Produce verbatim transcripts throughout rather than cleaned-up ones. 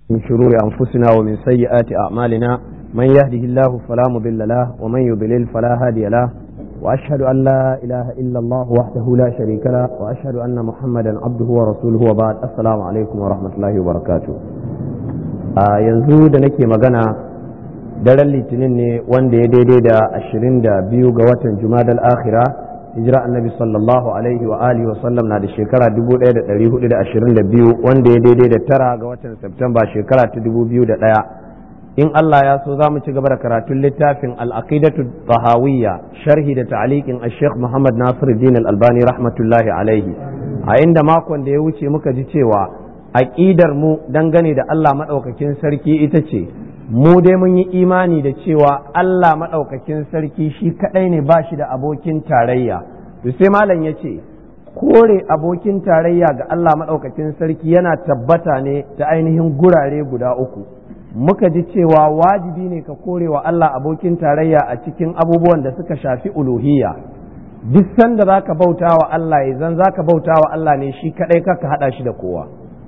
من شرور أنفسنا ومن سيئات أعمالنا من يهده الله فلا مضل له ومن يضلل فلا هادي له وأشهد أن لا إله إلا الله وحده لا شريك له وأشهد أن محمدا عبده ورسوله وبعد السلام عليكم ورحمة الله وبركاته. آه yanzu da nake magana daren litinin ne wanda ya daidai da ashirin da biyu ga watan Jumadal Akhira hijira annabi sallallahu alaihi wa alihi wa sallam na da shekara dubu ɗaya da ɗari hudu da ashirin da biyu wanda ya daidai da tara ga watan Septemba shekara ta dubu biyu da ɗaya. In Allah ya so za mu ci gaba da karatun littafin al-aqidatu tahawiyya sharhi da ta'liqin al-Sheikh Muhammad Nasiruddin Al-Albani rahmatullahi alaihi, a inda makon da ya wuce muka ji cewa aqidar mu dangane da Allah madaukakin sarki ita ce mu dai mun yi imani da cewa Allah madaukakin sarki shi kadai ne ba shi da abokin tarayya. To sai malam ya ce kore abokin tarayya ga Allah madaukakin sarki yana tabbata ne ta ainihin gurare guda uku. Muka ji cewa wajibi ne ka kore wa Allah abokin tarayya a cikin abubuwan da suka shafi uluhiyya. Duk sanda za ka bauta wa Allah ya zan za ka bauta wa Allah ne shi kaɗai kaka haɗa shi da kowa.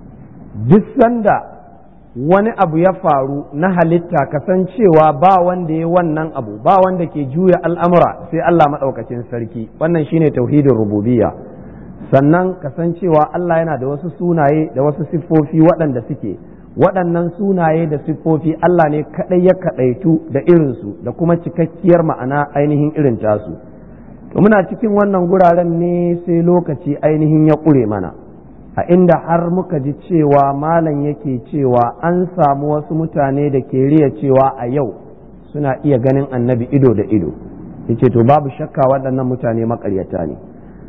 Duk sanda wani abu ya faru na halitta kasancewa ba wanda ya wannan abu ba wanda ke juya al'amura sai Allah maɗaukacin sarki, wannan shine tauhidin rububiyya. Sannan kasancewa Allah yana da wasu sunaye da wasu siffofi waɗanda suke waɗannan sunaye da siffofi Allah ne kaɗai ya kaɗaitu da irinsu da kuma cikakkiyar ma'ana ainihin irin tasu. To muna cikin wannan guraren ne sai lokaci ainihin ya ƙure mana, a inda har muka ji cewa malam yake cewa an samu wasu mutane da ke riya cewa a yau suna iya ganin annabi ido da ido. Yace to babu shakka waɗannan mutane maƙaryata ne.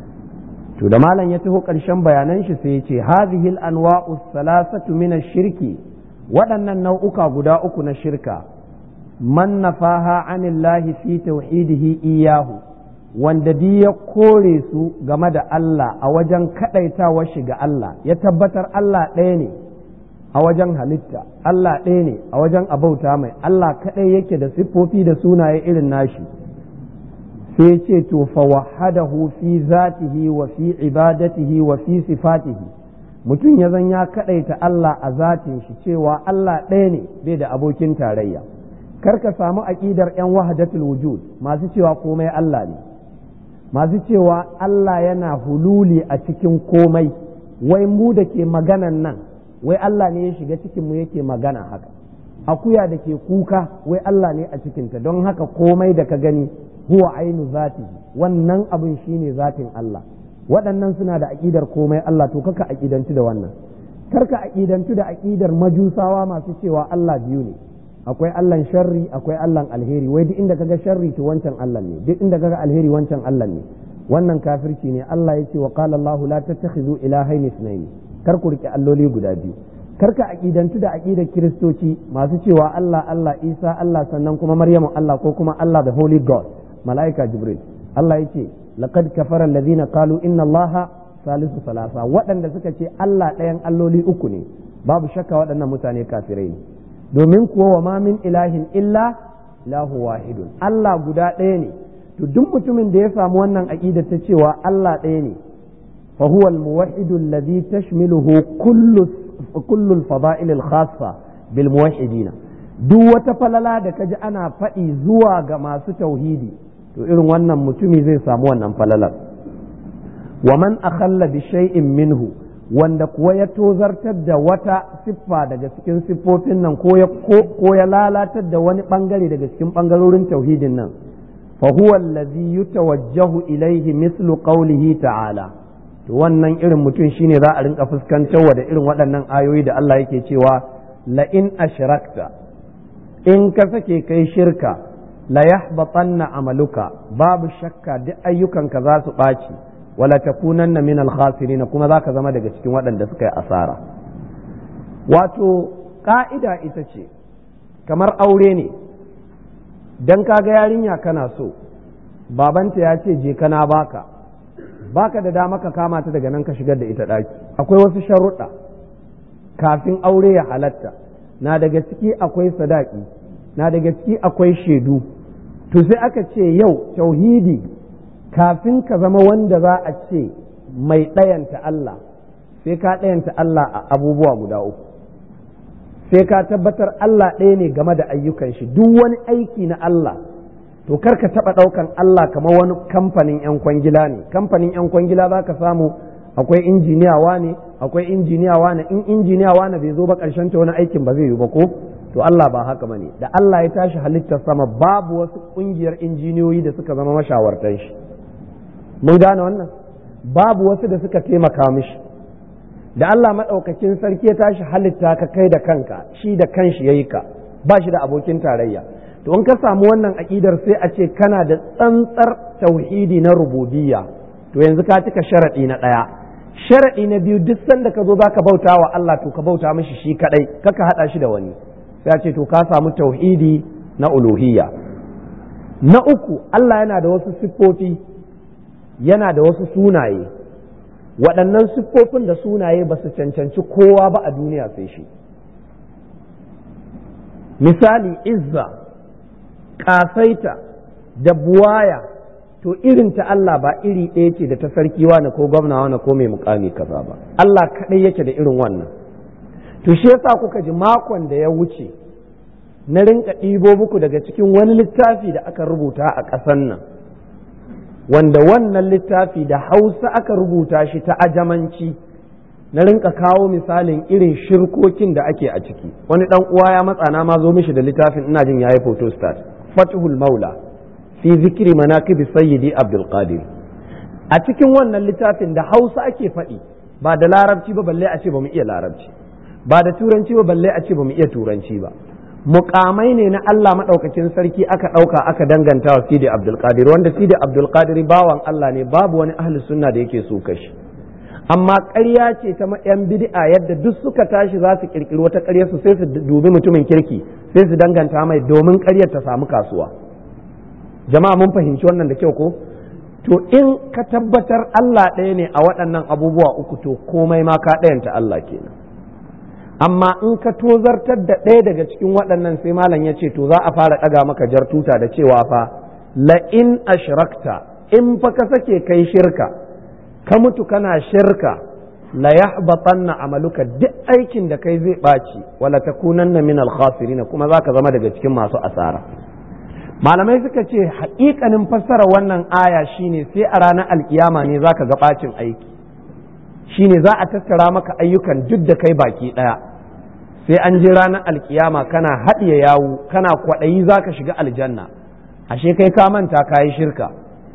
To da malam ya taho ƙarshen bayanan shi sai ya ce hadhihi al-anwa'u thalathatu min ash-shirki, waɗannan nau'uka guda uku na shirka, man nafaha anillahi fi tauhidihi iyahu, wanda di ya kore su game da Allah a wajen kadaitawa shi ga Allah, ya tabbatar Allah ɗaya ne a wajen halitta, Allah ɗaya ne a wajen abauta mai, Allah kaɗai yake da siffofi da sunaye irin nashi. sai ce to fa wahadahu fi zatihi wa fi ibadatihi wa fi sifatihi, mutum ya zan ya kadaita Allah a zatin shi cewa Allah ɗaya ne bai da abokin tarayya. Kar ka samu aqidar yan wahdatul wujud masu cewa komai Allah ne, masu cewa Allah yana hululi a cikin komai, wai mu da ke maganan nan wai Allah ne ya shiga cikin mu yake magana haka, akuya da ke kuka wai Allah ne a cikinta, don haka komai da ka gani huwa ainu zati, wannan abin shine zatin Allah. Waɗannan suna da aƙidar komai Allah, to kaka aƙidantu da wannan. Karka aƙidantu da aƙidar majusawa masu cewa Allah biyu ne, akwai Allahn sharri akwai Allahn alheri, wai duk inda kaga sharri to wancan Allah ne, duk inda kaga alheri wancan Allah ne. Wannan kafirci ne. Allah ya ce wa qala Allahu la tattakhidhu ilahayn ithnayn, kar ku rike alloli guda biyu. Karka aƙidantu da aƙidar kiristoci masu cewa Allah Allah Isa Allah sannan kuma Maryamu Allah ko kuma Allah the Holy God, mala'ika Jibril. Allah ya ce laqad kafara alladhina qalu inna Allaha salisu salasa, waɗanda suka ce Allah ɗayan alloli uku ne, babu shakka waɗannan mutane kafirai ne, domin kuwa wa ma min ilahin illa ilahu wahidun, Allah guda ɗaya ne. To duk mutumin da ya samu wannan aqida ta cewa Allah ɗaya ne, fa huwa al-muwahhidu alladhi tashmiluhu kullu kullu al-fada'il al-khassa bil muwahhidina. Duk wata falala da kaji ana faɗi zuwa ga masu tauhidi, to irin wannan mutumi zai samu wannan falalar. Wa man akhalla bi shay'in minhu, wanda kuwa ya tozartar da wata siffa daga cikin siffofin nan ko ya ko ya lalatar da wani bangare daga cikin bangarorin tauhidin nan, fa huwa allazi yutawajjahu ilayhi mislu qawlihi ta'ala. To wannan irin mutum shine za a rinka fuskantarwa da irin waɗannan ayoyi da Allah yake cewa la in ashrakta, in ka sake kai shirka, la yahbatanna amaluka, babu shakka duk ayyukanka za su ɓaci, wala takunanna min al-khasirin, kuma za ka zama daga cikin waɗanda suka yi asara. Wato ƙa'ida ita ce kamar aure ne, dan kaga yarinya kana so, babanta ya ce je kana baka baka da dama ka kama ta daga nan ka shigar da ita ɗaki. Akwai wasu sharuɗa kafin aure ya halatta, na daga ciki akwai sadaki, na daga ciki akwai shaidu. To sai aka ce yau tauhidi kafin ka zama wanda za a ce mai ɗayanta Allah, sai ka ɗayanta Allah a abubuwa guda uku. sai ka tabbatar Allah ɗaya ne game da ayyukan shi. Duk wani aiki na Allah to kar ka taɓa ɗaukan Allah kamar wani kamfanin 'yan kwangila ne. Kamfanin 'yan kwangila za ka samu akwai injiniya wane akwai injiniya wane in injiniya wane bai zo ba ƙarshen ta wani aikin ba zai yi ba ko to Allah ba haka bane. Da Allah ya tashi halittar sama babu wasu ƙungiyar injiniyoyi da suka zama mashawartan shi. Mun gane wannan? Babu wasu da suka taimaka mishi. Da Allah maɗaukakin sarki ya tashi halitta ka kai da kanka, shi da kanshi yayi ka, ba shi da abokin tarayya. To in ka samu wannan aƙidar sai a ce kana da tsantsar tauhidi na rububiyya, to yanzu ka cika sharaɗi na ɗaya. Sharaɗi na biyu, duk sanda ka zo za ka bauta wa Allah to ka bauta mishi shi kaɗai, kaka haɗa shi da wani. Sai a ce to ka samu tauhidi na uluhiyya. Na uku, Allah yana da wasu siffofi, yana da wasu sunaye. Waɗannan siffofin da sunaye ba su cancanci kowa ba a duniya sai shi. Misali, izza, ƙasaita da buwaya, to irin ta Allah ba iri ɗaya ce da ta sarki wani ko gwamna wani ko mai mukami kaza ba. Allah kaɗai yake da irin wannan. To shi yasa kuka ji makon da ya wuce na rinka ɗibo muku daga cikin wani littafi da aka rubuta a ƙasan nan, wanda wannan littafi da Hausa aka rubuta shi ta ajamanci, na rinka kawo misalin irin shirkokin da ake a ciki. Wani ɗan uwa ya matsa na ma zo mishi da littafin, ina jin yayi photostat, Fathul Maula fi zikri manaqibi Sayyidi Abdul Qadir. A cikin wannan littafin da Hausa ake faɗi, ba da Larabci ba balle a ce ba mu iya Larabci, ba da Turanci ba balle a ce ba mu iya Turanci ba. Mukamai ne na Allah maɗaukakin sarki aka ɗauka aka danganta wa Sidi Abdul Qadir, wanda Sidi Abdul Qadir bawan Allah ne, babu wani ahli sunna da yake so kashi. Amma ƙarya ce ta yan bid'a, yadda duk suka tashi za su kirkiri wata ƙarya su sai su dubi mutumin kirki sai su danganta mai domin ƙaryar ta samu kasuwa. Jama'a mun fahimci wannan da kyau ko? To in ka tabbatar Allah ɗaya ne a waɗannan abubuwa uku, to komai ma ka ɗayanta Allah kenan. Amma in ka tozartar da ɗaya daga cikin waɗannan, sai malam ya ce to za a fara ɗaga maka jar tuta da cewa fa la in ashrakta, in fa ka sake kai shirka, ka mutu kana shirka, la yahbatanna amaluka, duk aikin da kai zai ɓaci, wala takunanna min al-khasirin, kuma zaka zama daga cikin masu asara. Malamai suka ce haƙiƙanin fassara wannan aya shine sai a ranar alkiyama ne zaka ga ɓacin aiki, shine za a tattara maka ayyukan duk da kai baki ɗaya. Sai an ji ranar alkiyama kana haɗiye yawu, kana kwaɗayi za ka shiga aljanna, ashe kai ka manta ka yi shirka.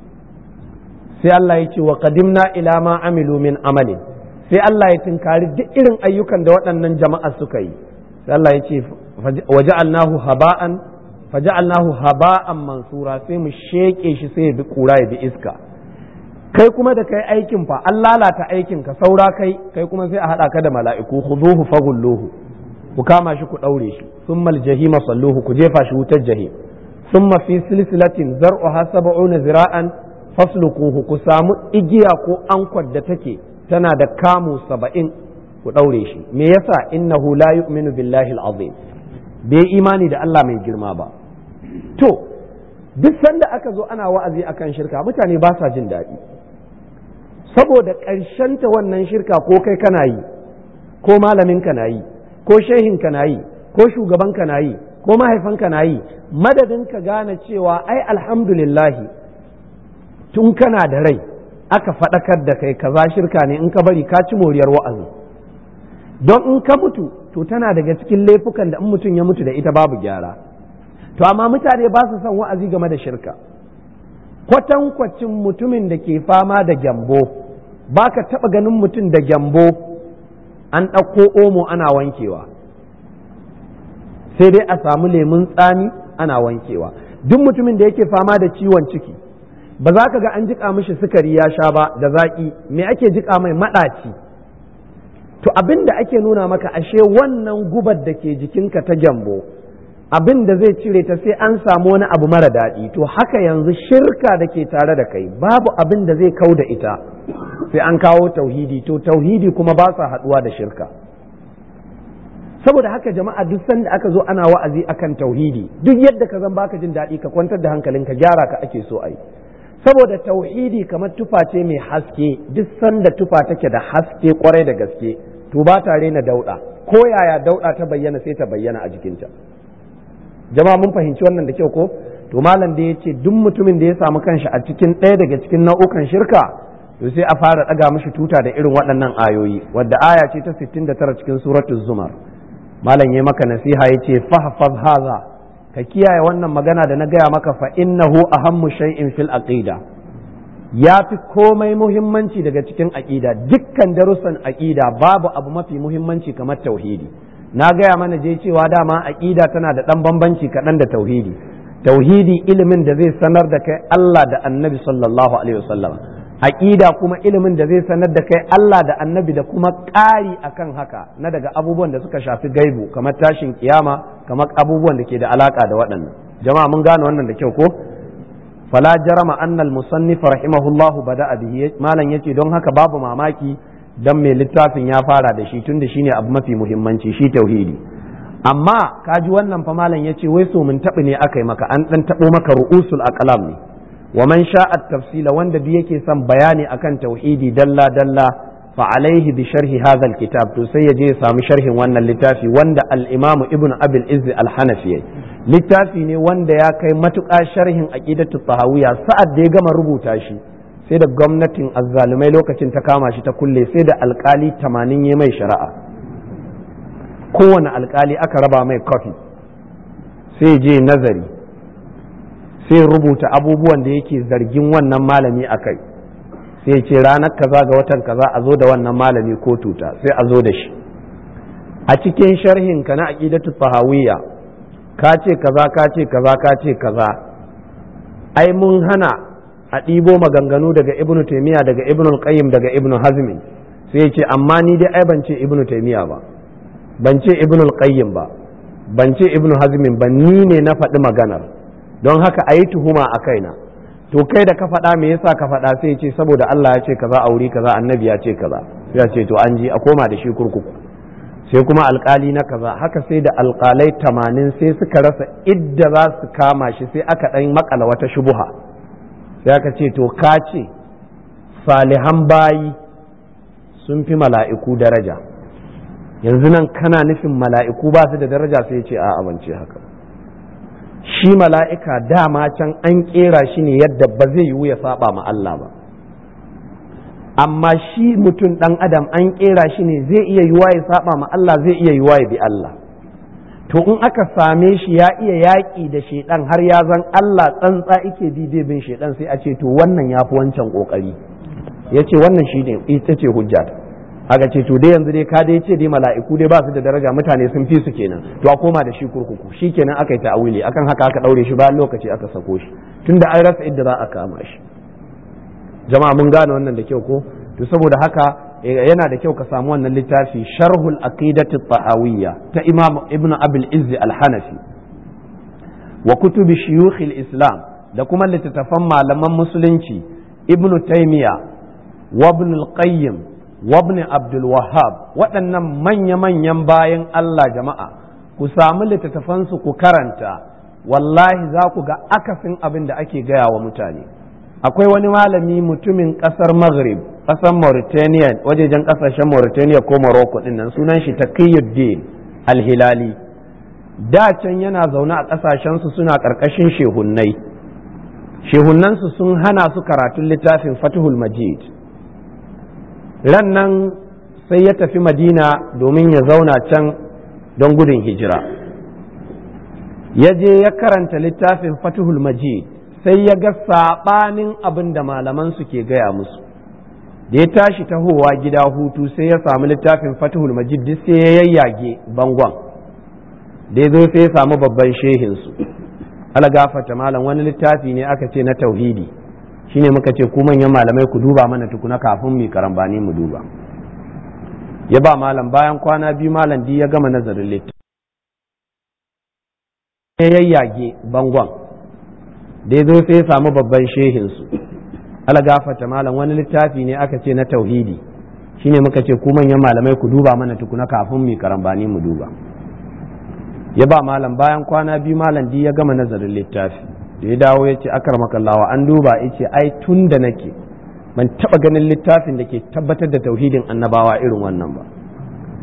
Sai Allah ya ce wa qadimna ila ma amilu min amalin, sai Allah ya tinkari duk irin ayyukan da waɗannan jama'a suka yi. Sai Allah ya ce waja'alnahu haba'an faja'alnahu haba'an mansura, sai mu sheke shi sai ya bi kura ya bi iska. Kai kuma da kai aikin fa an lalata aikin ka, saura kai kai kuma sai a haɗa ka da mala'iku, khuduhu faghulluhu, ku kama shi ku ɗaure shi, summa aljahima salluhu, ku jefa shi wutar jahim, summa fi silsilatin zar'uha sab'una zira'an fasluquhu, ku samu igiya ko ankwar da take tana da kamu saba'in, ku ɗaure shi. Me yasa? Innahu la yu'minu billahi al-azim, bai imani da Allah mai girma ba. To duk sanda aka zo ana wa'azi akan shirka, mutane ba sa jin daɗi, saboda ta wannan shirka ko kai kana yi, ko malamin ka na yi, ko shehin ka na yi, ko shugaban ka na yi, ko mahaifan ka na yi, madadin ka gane cewa ai alhamdulillahi tun kana da rai aka faɗakar da kai kaza shirka ne, in ka bari ka ci moriyar wa'azi. Don in ka mutu to tana daga cikin laifukan da in mutum ya mutu da ita babu gyara. To amma mutane ba su son wa'azi game da shirka. Kwatankwacin mutumin da ke fama da gyambo, ba ka taɓa ganin mutum da gyambo an ɗauko omo ana wankewa, sai dai a samu lemun tsami ana wankewa. Duk mutumin da yake fama da ciwon ciki, ba za ka ga an jiƙa mishi sukari ya sha ba da zaƙi, me ake jiƙa mai maɗaci. To abin da ake nuna maka, ashe wannan gubar da ke jikinka ta gyambo, abin da zai cire ta sai an samu wani abu mara daɗi. To haka yanzu shirka da ke tare da kai, babu abin da zai kau da ita sai an kawo tauhidi. To tauhidi kuma ba sa haɗuwa da shirka. Saboda haka jama'a, duk sanda aka zo ana wa'azi akan tauhidi, duk yadda ka zan baka jin daɗi, ka kwantar da hankalinka, gyara ka ake so a yi. Saboda tauhidi kamar tufa ce mai haske, duk sanda tufa take da haske kwarai da gaske, to ba ta rena dauɗa, ko yaya dauɗa ta bayyana sai ta bayyana a jikinta. Jama'a mun fahimci wannan da kyau ko? To malam da ya ce duk mutumin da ya samu kanshi a cikin ɗaya daga cikin nau'ukan shirka to sai a fara ɗaga mishi tuta da irin waɗannan ayoyi, wadda aya ce ta sittin da tara cikin suratul zumar. Malam ya maka nasiha ya ce fahfaz haza, ka kiyaye wannan magana da na gaya maka, fa innahu ahammu shay'in fil aqida, ya fi komai muhimmanci daga cikin aqida. Dukkan darussan aqida babu abu mafi muhimmanci kamar tauhidi. Na gaya mana je cewa dama aqida tana da ɗan bambanci kaɗan da tauhidi. Tauhidi ilimin da zai sanar da kai Allah da annabi sallallahu alaihi wasallam, aqida kuma ilimin da zai sanar da kai Allah da annabi da kuma ƙari akan haka na daga abubuwan da suka shafi gaibu, kamar tashin kiyama, kamar abubuwan da ke da alaka da waɗannan. Jama'a mun gane wannan da kyau ko? Fala jarama anna al-musannif rahimahullahu bada'a bihi, malam yace don haka babu mamaki dan mai littafin ya fara da shi tunda shine abu mafi muhimmanci, shi tauhidi. Amma kaji wannan fa malam yace wai so mun taɓi ne aka yi maka, an ɗan taɓo maka ru'usul aqlam ne. wa man sha'a tafsila, wanda duk yake son bayani akan tauhidi dalla dalla fa alaihi bi sharhi hadha alkitab, to sai ya je ya samu sharhin wannan littafi wanda al-imam ibn abil izz al-hanafi, littafi ne wanda ya kai matuƙa sharhin aqidatu tahawiyya. Sa'ad da ya gama rubuta shi sai da gwamnatin azzalumai lokacin ta kama shi ta kulle, sai da alkali tamanin ya mai shari'a, kowane alkali aka raba mai kofi, sai je nazari, sai rubuta abubuwan da yake zargin wannan malami a kai, sai ce ranar kaza ga watan kaza a zo da wannan malami ko tuta, sai a zo da shi. A cikin sharhin ka na aqidatu tahawiyya ka ce kaza ka ce kaza ka ce kaza, ai mun hana a ɗibo maganganu daga ibnu taymiya, daga ibnu qayyim, daga ibnu hazmi. Sai ya ce amma ni dai ai ban ce ibnu taymiya ba, ban ce ibnu qayyim ba, ban ce ibnu hazmi ba, ni ne na faɗi maganar, don haka a yi tuhuma a kaina. To kai da ka faɗa me yasa ka faɗa? Sai ya ce saboda Allah ya ce kaza a wuri kaza, annabi ya ce kaza. Sai ya ce to an ji, a koma da shi kurkuku. Sai kuma alƙali na kaza, haka sai da alƙalai tamanin sai suka rasa idda za su kama shi, sai aka ɗan makala wata shubuha. Sai aka ce to ka ce salihan bayi sun fi mala'iku daraja, yanzu nan kana nufin mala'iku ba su da daraja? Sai ya ce a'a ban ce haka. Shi mala'ika dama can an ƙera shi ne yadda ba zai yiwu ya saba ma Allah ba, amma shi mutum ɗan adam an ƙera shi ne zai iya yiwa ya saba ma Allah, zai iya yiwa ya bi Allah. To in aka same shi ya iya yaƙi da shaiɗan har ya zan Allah tsantsa ike bi bai bin shaiɗan, sai a ce to wannan ya fi wancan ƙoƙari. Ya ce wannan shi ne ita ce hujja. Aka ce to dai yanzu dai ka dai ce dai mala'iku dai ba su da daraja, mutane sun fi su kenan, to a koma da shi kurkuku. Shi kenan aka yi ta'awili, akan haka aka ɗaure shi, bayan lokaci aka sako shi, tunda an rasa idda za a kama shi. Jama'a mun gane wannan da kyau ko? To saboda haka yana da kyau ka samu wannan littafi sharhul aqidati tahawiyya ta imam ibn abil izz al-hanafi wa kutubi shuyukh al-islam, da kuma littattafan malaman musulunci ibn taymiya wa ibn al-qayyim wa ibn abdul wahhab. waɗannan manya-manyan bayan Allah jama'a, ku samu littattafan su ku karanta, wallahi za ku ga akasin abin da ake gaya wa mutane. Akwai wani malami mutumin ƙasar Maghrib, ƙasar Mauritania, wajejen ƙasashen Mauritania ko Morocco ɗin nan, sunan shi Taqiyuddin Al-Hilali. Da can yana zaune a ƙasashensu suna ƙarƙashin shehunnai. Shehunnansu sun hana su karatun littafin Fathul Majid. Ran nan sai ya tafi Madina domin ya zauna can don gudun hijira. Ya je ya karanta littafin Fathul Majid, sai ya ga saɓanin abin da malaman su ke gaya musu. Da ya tashi tahowa gida hutu sai ya samu littafin Fathul Majid duk sai ya yayyage bangon. Da ya zo sai ya samu babban shehinsu, algafata malam, wani littafi ne aka ce na tauhidi, shine muka ce ku manyan malamai ku duba mana tukuna kafin mu karambani mu duba. Ya ba malam, bayan kwana biyu malam di ya gama nazarin littafi, ya yayyage bangon. Da ya zo sai ya samu babban shehinsu, algafata malam, wani littafi ne aka ce na tauhidi, shine muka ce ku manyan malamai ku duba mana tukuna kafin mu karambani mu duba. Ya ba malam, bayan kwana biyu malam di ya gama nazarin littafi, da ya dawo ya ce akarmakallawa an duba, ya ce ai tun da nake ban taba ganin littafin da ke tabbatar da tauhidin annabawa irin wannan ba.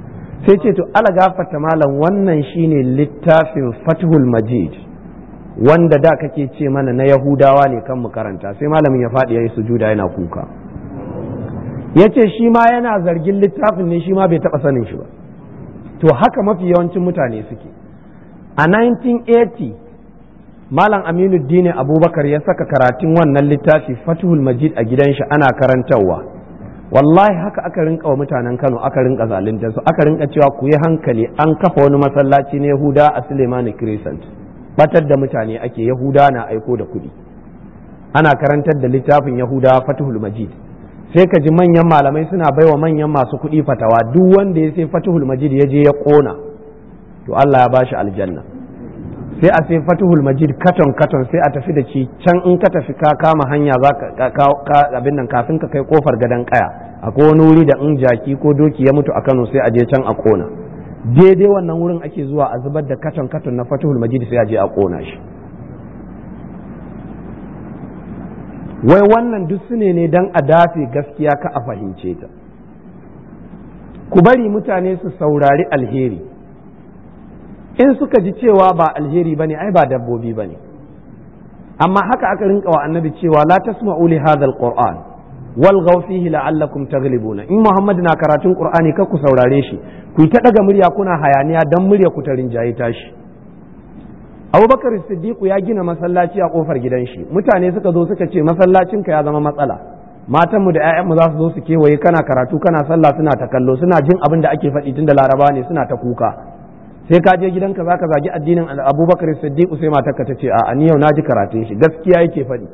sai ce to ala gafarta malam wannan shine littafin Fathul Majid wanda da kake ce mana na Yahudawa ne kan mu karanta. Sai malamin ya faɗi yayi sujuda yana kuka, yace shi ma yana zargin littafin ne, shi ma bai taɓa sanin shi ba. To haka mafi yawancin mutane suke. A nineteen eighty Malam Aminu Dini Abubakar ya saka karatun wannan littafi Fathul Majid a gidan shi ana karantarwa. Wallahi haka aka rinka wa mutanen Kano, aka rinka zalunta su, aka rinka cewa ku yi hankali, an kafa wani masallaci na Yahuda a Suleiman Crescent. Batar da mutane ake, Yahuda na aiko da kuɗi. Ana karantar da littafin Yahuda Fathul Majid. Sai ka ji manyan malamai suna baiwa manyan masu kuɗi fatawa, duk wanda ya sai Fathul Majid ya je ya ƙona, to Allah ya bashi aljanna. Sai a sai Fathul Majid katon katon sai a tafi da shi can, in ka tafi ka kama hanya za ka abin nan kafin ka kai kofar gadon kaya, akwai wani wuri da in jaki ko doki ya mutu a Kano sai a je can a kona. Daidai wannan wurin ake zuwa a zubar da katon katon na Fathul Majid sai a je a kona shi. Wai wannan duk su ne ne dan a dafe gaskiya ka a fahimce ta. Ku bari mutane su saurari alheri, in suka ji cewa ba alheri bane ai ba dabbobi bane. Amma haka aka rinka wa annabi cewa la tasma'u li hadha alquran walghaw fihi la'allakum taghlibuna. In Muhammad na karatun Qur'ani kar ku saurare shi, ku ta daga murya kuna hayaniya dan murya ku ta rinjaye tashi. Abubakar Siddiq ya gina masallaci a kofar gidan shi, mutane suka zo suka ce masallacinka ya zama matsala, matanmu da 'ya'yanmu za su zo su kewaye kana karatu kana sallah suna ta kallo, suna jin abin da ake faɗi tun da Laraba ne suna ta kuka. Sai ka je gidanka zaka zagi addinin Abubakar Siddiq, sai matarka ta ce a'a ni yau na ji karatun shi gaskiya yake faɗi.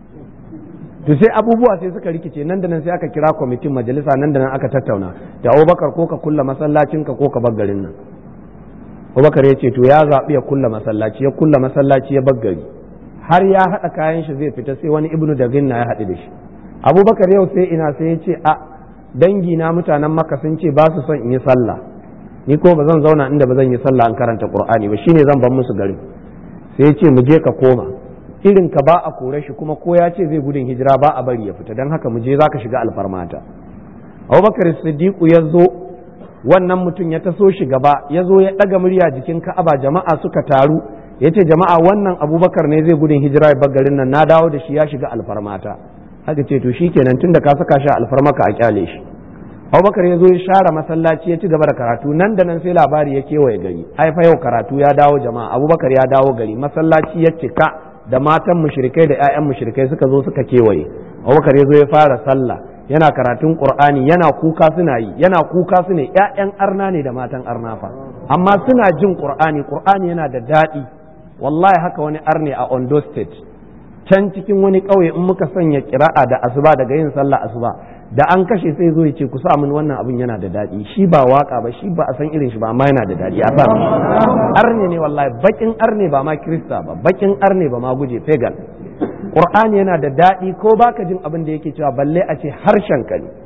To sai abubuwa sai suka rikice, nan da nan sai aka kira kwamitin majalisa, nan da nan aka tattauna da Abubakar ko ka kulla masallacinka ko ka bar garin nan. Abubakar ya ce to ya zaɓi ya kulla masallaci, ya kulla masallaci ya bar gari. Har ya haɗa kayan shi zai fita sai wani Ibnu Daginna ya haɗu da shi. Abubakar yau sai ina sai ya ce a dangi na mutanen Makka sun ce ba su son in yi sallah, ni ko ba zan zauna inda ba zan yi sallah an karanta Qur'ani ba, shine zan bar musu garin. Sai ya ce mu je ka koma, irin ka ba a kore shi, kuma ko ya ce zai gudun hijira ba a bari ya fita, dan haka mu je zaka shiga alfarmata. Abubakar Siddiq ya zo, wannan mutum ya taso shi gaba, ya zo ya ɗaga murya jikin Ka'aba, jama'a suka taru, ya ce jama'a wannan Abubakar ne zai gudun hijira ya bar garin nan, na dawo da shi ya shiga alfarmata. Haka ce to shikenan tunda ka saka shi alfarmaka a kyale shi. Abubakar ya zo ya share masallaci ya ci gaba da karatu, nan da nan sai labari ya kewaye gari, ai fa yau karatu ya dawo jama'a, Abubakar ya dawo gari, masallaci ya cika da matan mushrikai da ƴaƴan mushrikai suka zo suka kewaye. Abubakar ya zo ya fara sallah, yana karatun Qur'ani, yana kuka suna yi, yana kuka su ne, ƴaƴan arna ne da matan arna fa, amma suna jin Qur'ani, Qur'ani yana da daɗi. Wallahi haka wani arne a Ondo State, can cikin wani ƙauye in muka sanya kira'a da asuba daga yin sallah asuba, da an kashe sai zo ya ce ku sa min wannan abin yana da daɗi, shi ba waka ba, shi ba a san irin shi ba, amma yana da daɗi a sa arne ne wallahi, bakin arne ba ma Kirista ba, bakin arne ba ma guje pagan. Qur'ani yana da daɗi ko baka jin abin da yake cewa, balle a ce harshen ka ne.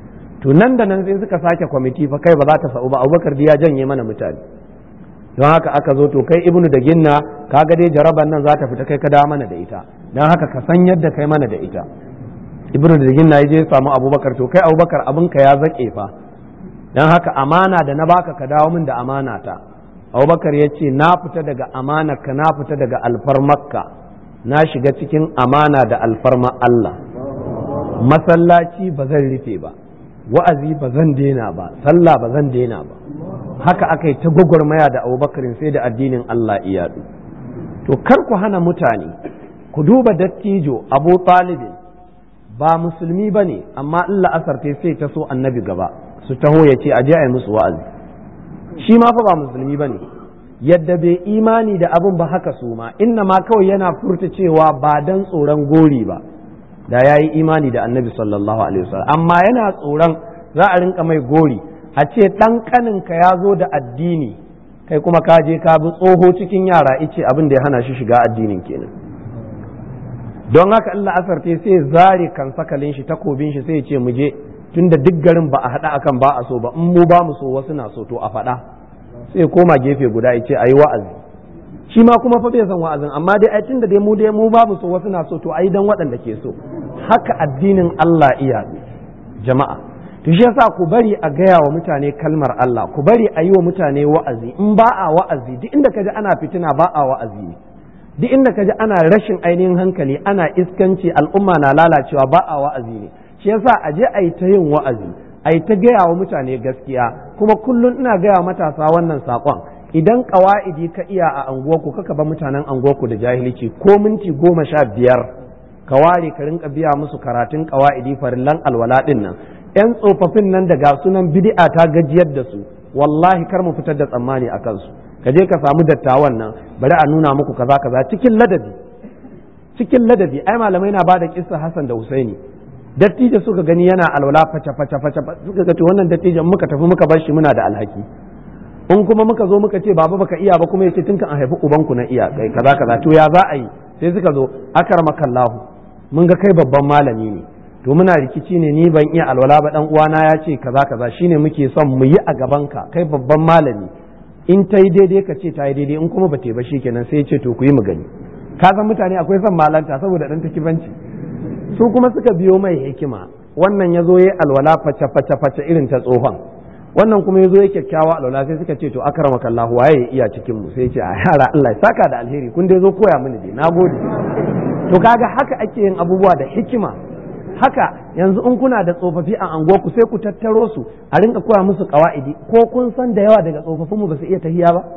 To nan da nan sai suka sake kwamiti fa kai ba za ta sa'u ba, Abubakar ya janye mana mutane. Don haka aka zo to kai Ibnu Daginna kaga dai jaraban nan za ta fita kai ka da mana da ita, don haka ka san yadda kai mana da ita. Ibnu Daginna ya je samu Abubakar, to kai Abubakar abinka ya zaƙe fa, don haka amana da na baka ka dawo min da amana ta. Abubakar ya ce na fita daga amana ka, na fita daga alfarmakka, na shiga cikin amana da alfarma Allah. Masallaci ba zan rufe ba, wa'azi ba zan daina ba, sallah ba zan daina ba. Haka aka yi ta gwagwarmaya da Abubakarin sai da addinin Allah iyadu. To kar ku hana mutane, ku duba dattijo Abu Talibin ba musulmi ba ne, amma Allah asarte sai ta so annabi gaba su taho ya ce aje a yi musu wa'azi. Shi ma fa ba musulmi ba ne, yadda bai imani da abin ba haka su ma, inna ma kawai yana furta cewa ba dan tsoron gori ba, da ya yi imani da annabi sallallahu alaihi wasallam, amma yana tsoron za a rinka mai gori, a ce ɗan ƙaninka ya zo da addini, kai kuma ka je ka bi tsoho cikin yara ice abin da ya hana shi shiga addinin kenan. Don haka Allah asarte sai zare kan sakalin shi, takobin shi sai ya ce mu je, tunda duk garin ba a haɗa akan ba a so ba, in mu ba mu so wasu na so to a faɗa. Sai koma gefe guda ya ce a yi wa'azi, shi ma kuma fa bai san wa'azin, amma dai ai tunda dai mu dai mu babu so wasu na so to ai dan waɗanda ke so. Haka addinin Allah iya jama'a. to shi yasa ku bari a gaya wa mutane kalmar Allah, ku bari a yi wa mutane wa'azi. In ba a wa'azi, duk inda kaji ana fitina ba a wa'azi ne, duk inda kaji ana rashin ainihin hankali, ana iskanci, al'umma na lalacewa, ba a wa'azi ne. Shi yasa a je a yi ta yin wa'azi, a yi ta gaya wa mutane gaskiya. Kuma kullum ina gaya matasa wannan saƙon, idan ƙawa'idi ka iya a anguwarku, kaka ba mutanen anguwarku da jahilci, ko minti goma sha biyar ka ware ka rinka biya musu karatun ƙawa'idi farillan alwala ɗin nan. ‘Yan tsofaffin nan daga sunan bid'a ta gajiyar da su, wallahi kar mu fitar da tsammani a kansu. Ka je ka samu dattawan nan, bari a nuna muku kaza kaza cikin ladabi, cikin ladabi. Ai malamai na bada kissa Hassan da Husaini, dattijo suka gani yana alwala faca faca faca, suka ga to wannan dattijon muka tafi muka bar shi muna da alhaki. In kuma muka zo muka ce baba baka iya ba, kuma yace tun kan a haifi ubanku na iya kai kaza kaza, to ya za a yi? Sai suka zo, akarmakallahu, mun ga kai babban malami ne, to muna rikici ne, ni ban iya alwala ba, dan uwana ya ce kaza kaza, shine muke son mu yi a gaban ka, kai babban malami, in ta yi daidai ka ce ta yi daidai, in kuma ba ta yi ba shikenan. Sai ya ce to ku yi mu gani. Ka san mutane akwai son malanta saboda dan takibanci, su kuma suka biyo mai hikima. Wannan ya zo ya alwala face face face irin ta tsohon, wannan kuma ya zo ya kyakkyawa alwala. Sai suka ce to akramakallahu, waye ya iya cikin mu? Sai ya ce a yara, Allah ya saka da alheri, kun dai zo koya mini dai, nagode. To kaga haka ake yin abubuwa da hikima. Haka yanzu in kuna da tsofaffi a anguwarku, sai ku tattaro su a rinka koya musu ƙawa'idi. Ko kun san da yawa daga tsofaffinmu ba su iya tahiya ba?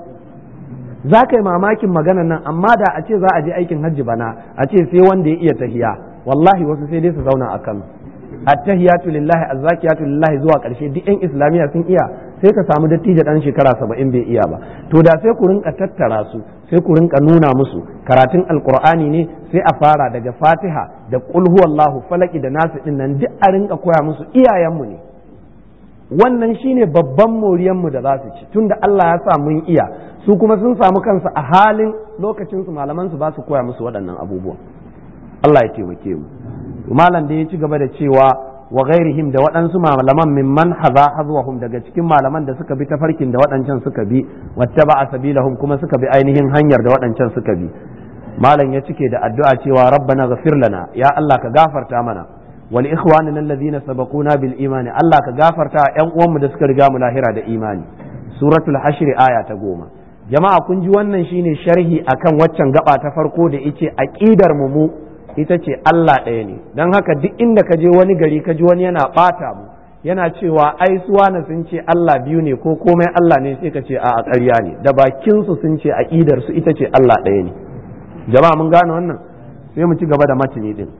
Za ka yi mamakin maganar nan, amma da a ce za a je aikin hajji bana, a ce sai wanda ya iya tahiya, wallahi wasu sai dai su zauna a Kano. Attahiyatu lillahi, azzakiyatu lillahi zuwa ƙarshe, duk yan islamiyya sun iya, sai ka samu dattijo dan shekara saba'in bai iya ba. To da sai ku rinka tattara su, sai ku rinka nuna musu karatun alqur'ani ne, sai a fara daga fatiha da qul huwallahu, falaki da nasu din nan, duk a rinka koya musu. Iyayenmu ne, wannan shine babban moriyanmu da za su ci, tunda Allah ya sa mun iya, su kuma sun samu kansu a halin lokacin su malaman su ba su koya musu waɗannan abubuwa. Allah ya taimake mu. Malam da ya ci gaba da cewa wa ghairihim, da waɗansu malaman mimman haza hazwahum, daga cikin malaman da suka bi tafarkin da waɗancan suka bi, wattaba sabilahum, kuma suka bi ainihin hanyar da waɗancan suka bi. Malam ya cike da addu'a cewa rabbana ghafir lana, ya Allah ka gafarta mana, wal ikhwanina alladhina sabaquna bil imani, Allah ka gafarta ƴan uwanmu da suka riga mu lahira da imani. Suratul Hashr aya ta goma. Jama'a kun ji wannan shine sharhi akan waccan gaba ta farko da yace aqidar mu mu ita ce Allah ɗaya ne. Don haka duk inda ka je wani gari ka ji wani yana ɓata mu, yana cewa ai suwa na sun ce Allah biyu ne ko komai Allah ne, sai ka ce a ƙarya ne, da bakinsu sun ce aƙidar su ita ce Allah ɗaya ne. Jama'a mun gane wannan, sai mu ci gaba da matini din.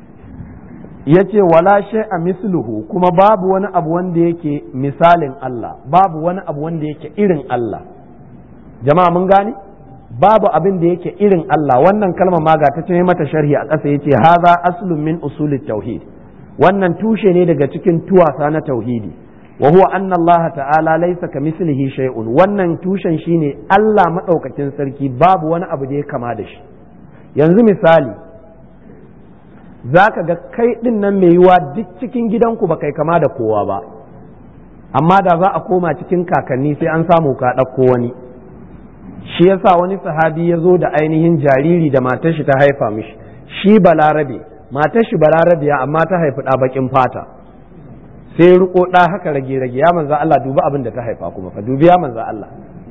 Ya ce wala shay'a misluhu, kuma babu wani abu wanda yake misalin Allah, babu wani abu wanda yake irin Allah. Jama'a mun gane, babu abin da yake irin Allah. Wannan kalmar ma ga ta ce mata sharhi a ƙasa, yace haza aslun min usulit tauhid, wannan tushe ne daga cikin tuwasa na tauhidi. Wa huwa anna Allah ta'ala laysa kamithlihi shay'un, wannan tushen shine Allah madaukakin sarki babu wani abu da ya kama da shi. Yanzu misali, zaka ga kai din nan mai yiwa duk cikin gidanku ba kai kama da kowa ba, amma da za a koma cikin kakanni sai an samu ka ɗauko wani. Shi yasa wani sahabi ya zo da ainihin jariri da matar shi ta haifa mishi, shi balarabe, matar shi balarabiya amma ta haifi ɗa baƙin fata. Sai riko ɗa haka rage rage, ya manzo Allah dubi abin da ta haifa, kuma fa dubi ya manzo Allah.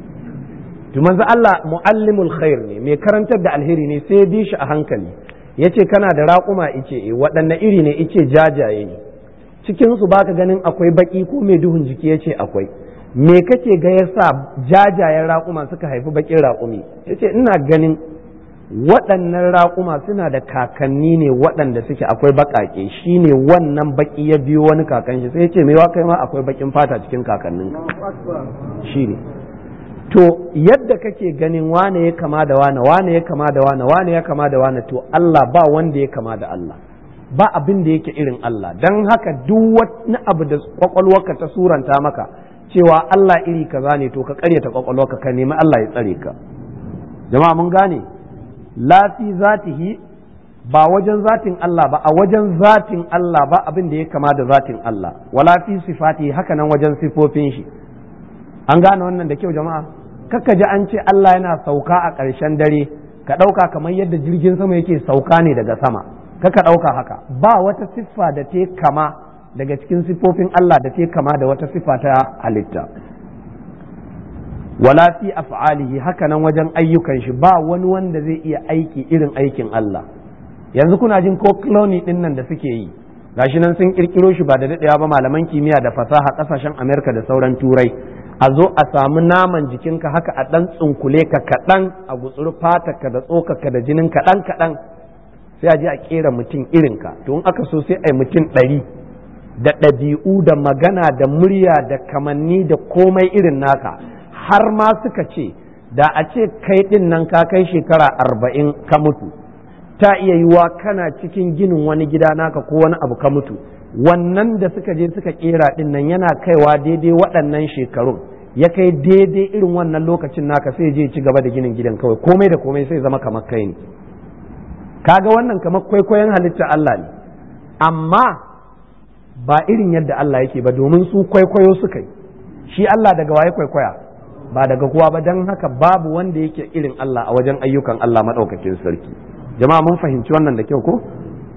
To manzo Allah muallimul khair ne, mai karantar da alheri ne, sai bi shi a hankali. Yace kana da raƙuma? Ice eh. Waɗanne iri ne? Ice jajaye ne. Cikin su baka ganin akwai baki ko mai duhun jiki? Yace akwai. Me kake ga yasa jajayen raƙuma suka haifi bakin raƙumi? Yace ina ganin waɗannan raƙuma suna da kakanni ne waɗanda suke akwai baƙaƙe, shine wannan baƙi ya biyo wani kakan shi, sai yace me wa kai ma akwai baƙin fata cikin kakannin ka, shine. To yadda kake ganin wane ya kama da wane, wane ya kama da wane, wane ya kama da wane, to Allah ba wanda ya kama da Allah, ba abin da yake irin Allah. Dan haka duk wani abu da kwakwalwarka ta suranta maka cewa Allah iri kaza ne, to ka karyata kwakwalwarka, ka nemi Allah ya tsare ka. Jama'a mun gane, la fi zatihi, ba wajen zatin Allah ba, a wajen zatin Allah ba abin da ya kama da zatin Allah, wala fi sifati, haka nan wajen sifofin shi. An gane wannan da kyau jama'a? Kakka ji an ce Allah yana sauka a ƙarshen dare, ka ɗauka kamar yadda jirgin sama yake sauka ne daga sama, kakka ɗauka haka. Ba wata siffa da ta kama daga cikin sifofin Allah da ke kama da wata sifa ta halitta wala fi af'alihi haka nan wajen ayyukan shi ba wani wanda zai iya aiki irin aikin Allah. Yanzu kuna jin ko cloning din nan da suke yi gashi nan sun kirkiro shi ba da daɗewa ba malaman kimiyya da fasaha ƙasashen Amerika da sauran turai a zo a samu naman jikinka haka a ɗan tsunkule ka kaɗan a gutsuri fatarka da tsokarka da jinin kaɗan kaɗan sai a je a ƙera mutum irinka to in aka so sai a yi mutum ɗari da ɗabi'u da magana da murya da kamanni da komai irin naka har ma suka ce da a ce kai ɗin nan ka kai shekara arba'in ka mutu ta iya yiwa kana cikin ginin wani gida naka ko wani abu ka mutu wannan da suka je suka kera din nan yana kaiwa daidai waɗannan shekarun ya kai daidai irin wannan lokacin naka sai je ci gaba da ginin gidan kawai komai da komai sai zama kamar kai ne kaga wannan kamar kwaikwayon halitta Allah ne amma ba irin yadda Allah yake ba domin su kwaikwayo suka yi shi Allah daga waye kwaikwaya ba daga kowa ba don haka babu wanda yake irin Allah a wajen ayyukan Allah madaukakin sarki jama'a mun fahimci wannan da kyau ko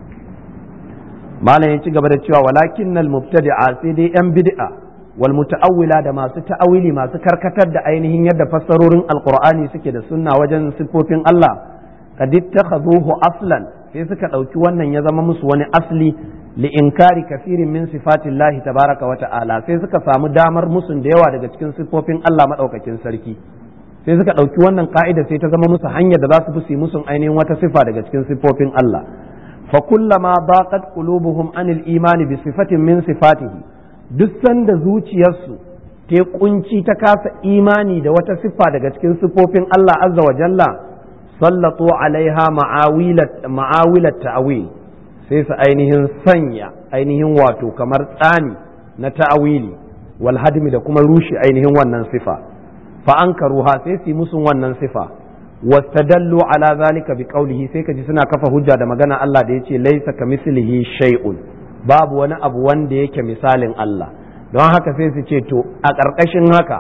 malam ya ci gaba da cewa walakinnal mubtadi'a sai dai yan bid'a wal muta'awwila da masu ta'awili masu karkatar da ainihin yadda fassarorin alqur'ani suke da sunna wajen sifofin Allah qad ittakhaduhu aslan sai suka dauki wannan ya zama musu wani asli li inkari kafirin min sifatillahi tabaraka wa ta'ala sai suka samu damar musun da yawa daga cikin sifofin Allah madaukakin sarki sai suka dauki wannan ka'ida sai ta zama musu hanyar da za su fi musun ainihin wata sifa daga cikin sifofin Allah فكلما ضاقت قلوبهم عن الإيمان بصفة من صفاته duk sanda zuciyarsu ta kunci ta kasa imani da wata siffa daga cikin siffofin Allah azza wa jalla sallatu alaiha ma'awilat ta'awil sai su ainihin sanya ainihin wato kamar tsani na ta'awili wal hadmi da kuma rushe ainihin wannan sifa fa ankaruha sai su musun wannan sifa wastadallu ala zalika biqaulihi sai kaji suna kafa hujja da magana Allah da yace laisa kamislihi shay'un babu wani abu wanda yake misalin Allah don haka sai su ce to a ƙarƙashin haka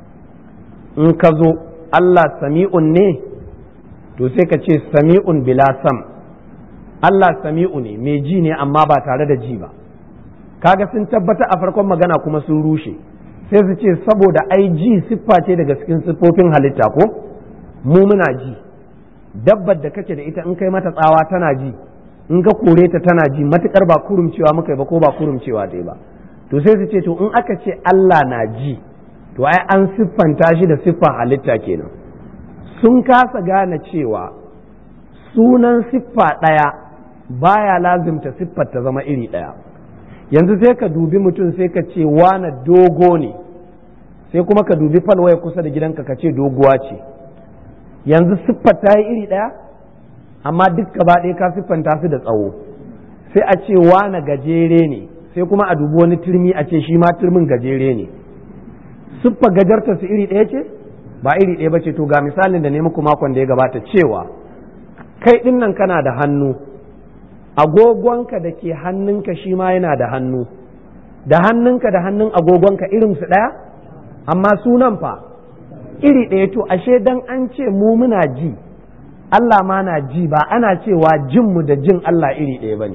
in ka zo Allah sami'un ne to sai ka ce sami'un bila sam Allah sami'u ne mai ji ne amma ba tare da ji ba kaga sun tabbata a farkon magana kuma sun rushe sai su ce saboda ai ji siffa ce daga cikin siffofin halitta ko mu muna ji dabbar da kake da ita in kai mata tsawa tana ji in ka kore ta tana ji matukar ba kurumcewa muka yi ba ko ba kurumcewa dai ba to sai su ce to in aka ce Allah na ji to ai an siffanta shi da siffan halitta kenan sun kasa gane cewa sunan siffa ɗaya baya lazimta siffar ta zama iri ɗaya yanzu sai ka dubi mutum sai ka ce wane dogo ne sai kuma ka dubi falwaya kusa da gidanka ka ce doguwa ce yanzu siffar ta yi iri ɗaya amma duk gaba ɗaya ka siffanta su da tsawo sai a ce wane gajere ne sai kuma a dubi wani turmi a ce shi ma turmin gajere ne siffar gajarta su iri ɗaya ce ba iri ɗaya ba ce to ga misalin da ne muku makon da ya gabata cewa kai ɗin nan kana da hannu agogonka da ke hannunka shi ma yana da hannu da hannunka da hannun agogonka irinsu ɗaya amma sunan fa iri ɗaya to ashe dan an ce mu muna ji Allah ma na ji ba ana cewa jinmu da jin Allah iri ɗaya ba ne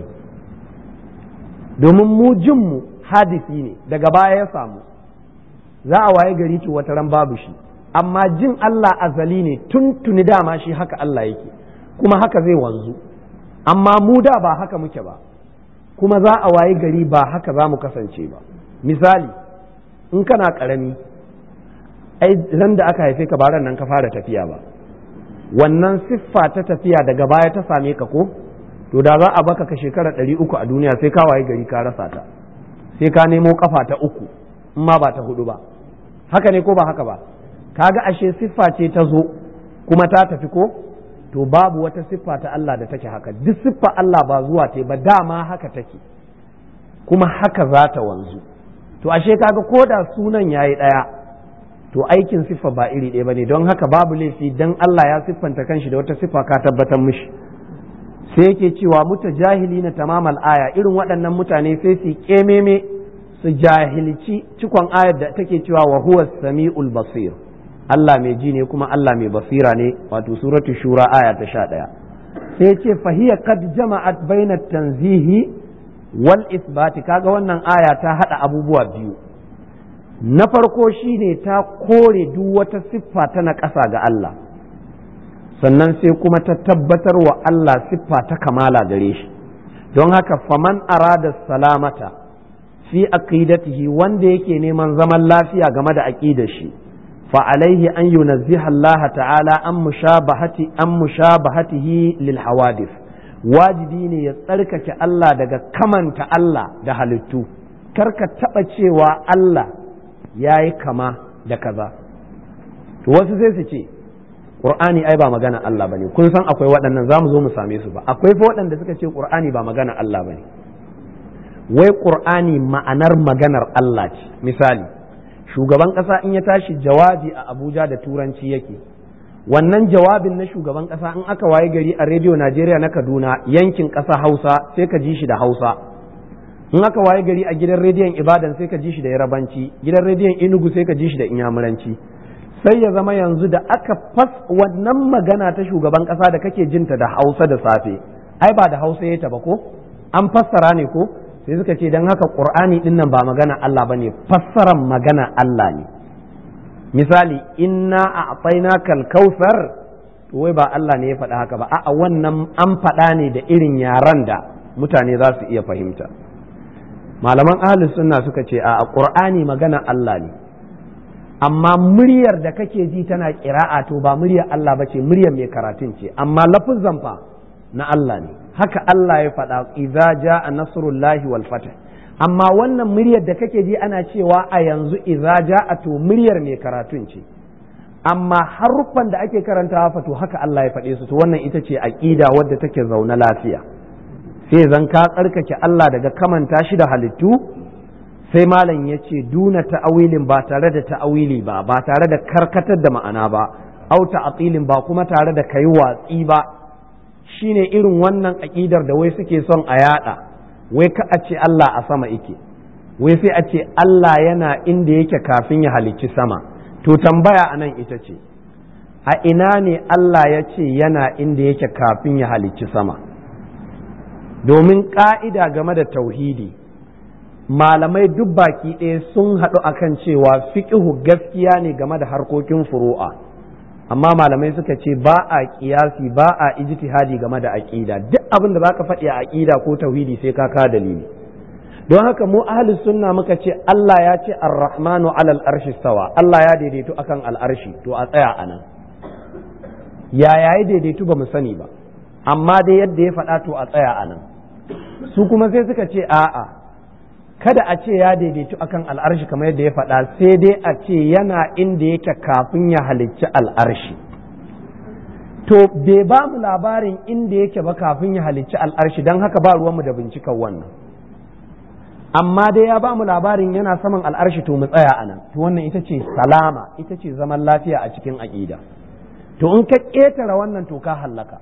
domin mu jinmu hadisi ne daga baya ya samu za a waye gari to wata ran babu shi amma jin Allah azali ne tun tuni dama shi haka Allah yake kuma haka zai wanzu amma mu da ba haka muke ba kuma za a waye gari ba haka za mu kasance ba misali in kana ƙarami ai ran da aka haife ka ba ran nan ka fara tafiya ba wannan siffa ta tafiya daga baya ta same ka ko to da za a baka ka shekara ɗari uku a duniya sai ka waye gari ka rasa ta sai ka nemo kafa ta uku in ma ba ta hudu ba haka ne ko ba haka ba kaga ashe siffa ce ta zo kuma ta tafi ko to babu wata siffa ta Allah da take haka duk siffa Allah ba zuwa ta ba dama haka take kuma haka za ta wanzu to ashe kaga ko da sunan yayi ɗaya to aikin siffa ba iri ɗaya bane don haka babu laifi dan Allah ya siffanta kanshi da wata siffa ka tabbatar mishi sai yake cewa mutajahili na tamamal aya irin waɗannan mutane sai su kememe su jahilci cikon ayar da take cewa wa huwa samiul basir Allah mai ji ne kuma Allah mai basira ne wato suratu shura aya ta sha ɗaya sai ce fahiya qad jama'at baina tanzihi wal isbati, kaga wannan aya ta hada abubuwa biyu. Na farko shine ta kore duk wata siffa ta naƙasa ga Allah, sannan sai kuma ta tabbatar wa Allah siffa ta kamala gare shi. Don haka faman arada salamata fi aqidatihi, wanda yake neman zaman lafiya game da aqidar shi, fa alaihi an yunazziha Allah ta'ala an mushabahati an mushabahatihi lil hawadith, wajibi ne ya tsarkake Allah daga kamanta Allah da halittu. Karka taba cewa Allah yayi kama da kaza. To wasu sai su ce Qur'ani ai ba magana Allah bane. Kun san akwai waɗannan, zamu zo mu same su ba. Akwai fa waɗanda suka ce Qur'ani ba magana Allah bane. Wai Qur'ani ma'anar maganar Allah ce. Misali, shugaban ƙasa in ya tashi jawabi a Abuja da turanci yake, wannan jawabin na shugaban ƙasa in aka waye gari a rediyo Najeriya na Kaduna yankin ƙasa Hausa sai ka ji shi da Hausa, in aka waye gari a gidan rediyon Ibadan sai ka ji shi da Yarabanci, gidan rediyon Enugu sai ka ji shi da Inyamuranci. Sai ya zama yanzu da aka fas wannan magana ta shugaban ƙasa da kake jinta da Hausa da safe, ai ba da Hausa ya ta ba ko an fassara ne ko, sai suka ce don haka ƙur'ani ɗin nan ba magana Allah ba ne, fassaran magana Allah ne. Misali, inna a afaina kalkausar, wai ba Allah ne ya faɗa haka ba, a'a wannan an faɗa ne da irin yaran da mutane za su iya fahimta. Malaman ahlus sunna suka ce a ƙur'ani magana Allah ne, amma muryar da kake ji tana ƙira'a to ba muryar Allah ba ce, muryar mai karatun ce, amma lafuzan fa na Allah ne. Haka Allah ya faɗa, idza jaa nasrullahi wal fath. Amma wannan muryar da kake ji ana cewa a yanzu idza jaa, to muryar mai karatun ce, amma haruffan da ake karantawa fa to haka Allah ya faɗe su. To wannan ita ce aqida wadda take zaune lafiya. Sai zan ka tsarkake Allah daga kamanta shi da halittu. Sai malam ya ce duna ta'awilin, ba tare da ta'awili ba, ba tare da karkatar da ma'ana ba, au ta'atilin, ba kuma tare da kai watsi ba. Shine irin wannan aƙidar da wai suke son a yada, wai ka a ce Allah a sama yake, wai sai a ce Allah yana inda yake kafin ya halicci sama. To tambaya anan ita ce, a ina ne Allah ya ce yana inda yake kafin ya halicci sama? Domin ƙa'ida game da tauhidi, malamai duk baki ɗaya sun haɗu akan cewa fiƙihu gaskiya ne game da harkokin furu'a. Amma malamai suka ce ba a kiyasi, ba a ijtihadi game da aqida. Duk abin da zaka faɗi a aqida ko tauhidi sai ka ka dalili. Don haka mu ahlus sunna muka ce Allah ya ce ar-rahmanu alal arshi stawa, Allah ya daidaito akan al'arshi, to a tsaya anan. Ya yayi daidaitu ba mu sani ba, amma dai yadda ya faɗa to a tsaya anan. Su kuma sai suka ce a'a, kada a ce ya daidaitu akan al'arshi kamar yadda ya faɗa, sai dai a ce yana inda yake kafin ya halicci al'arshi. To bai ba mu labarin inda yake ba kafin ya halicci al'arshi, don haka ba ruwanmu da binciken wannan. Amma dai ya ba mu labarin yana saman al'arshi, to mu tsaya a nan. To wannan ita ce salama, ita ce zaman lafiya a cikin aƙida. To in ka ƙetare wannan to ka hallaka.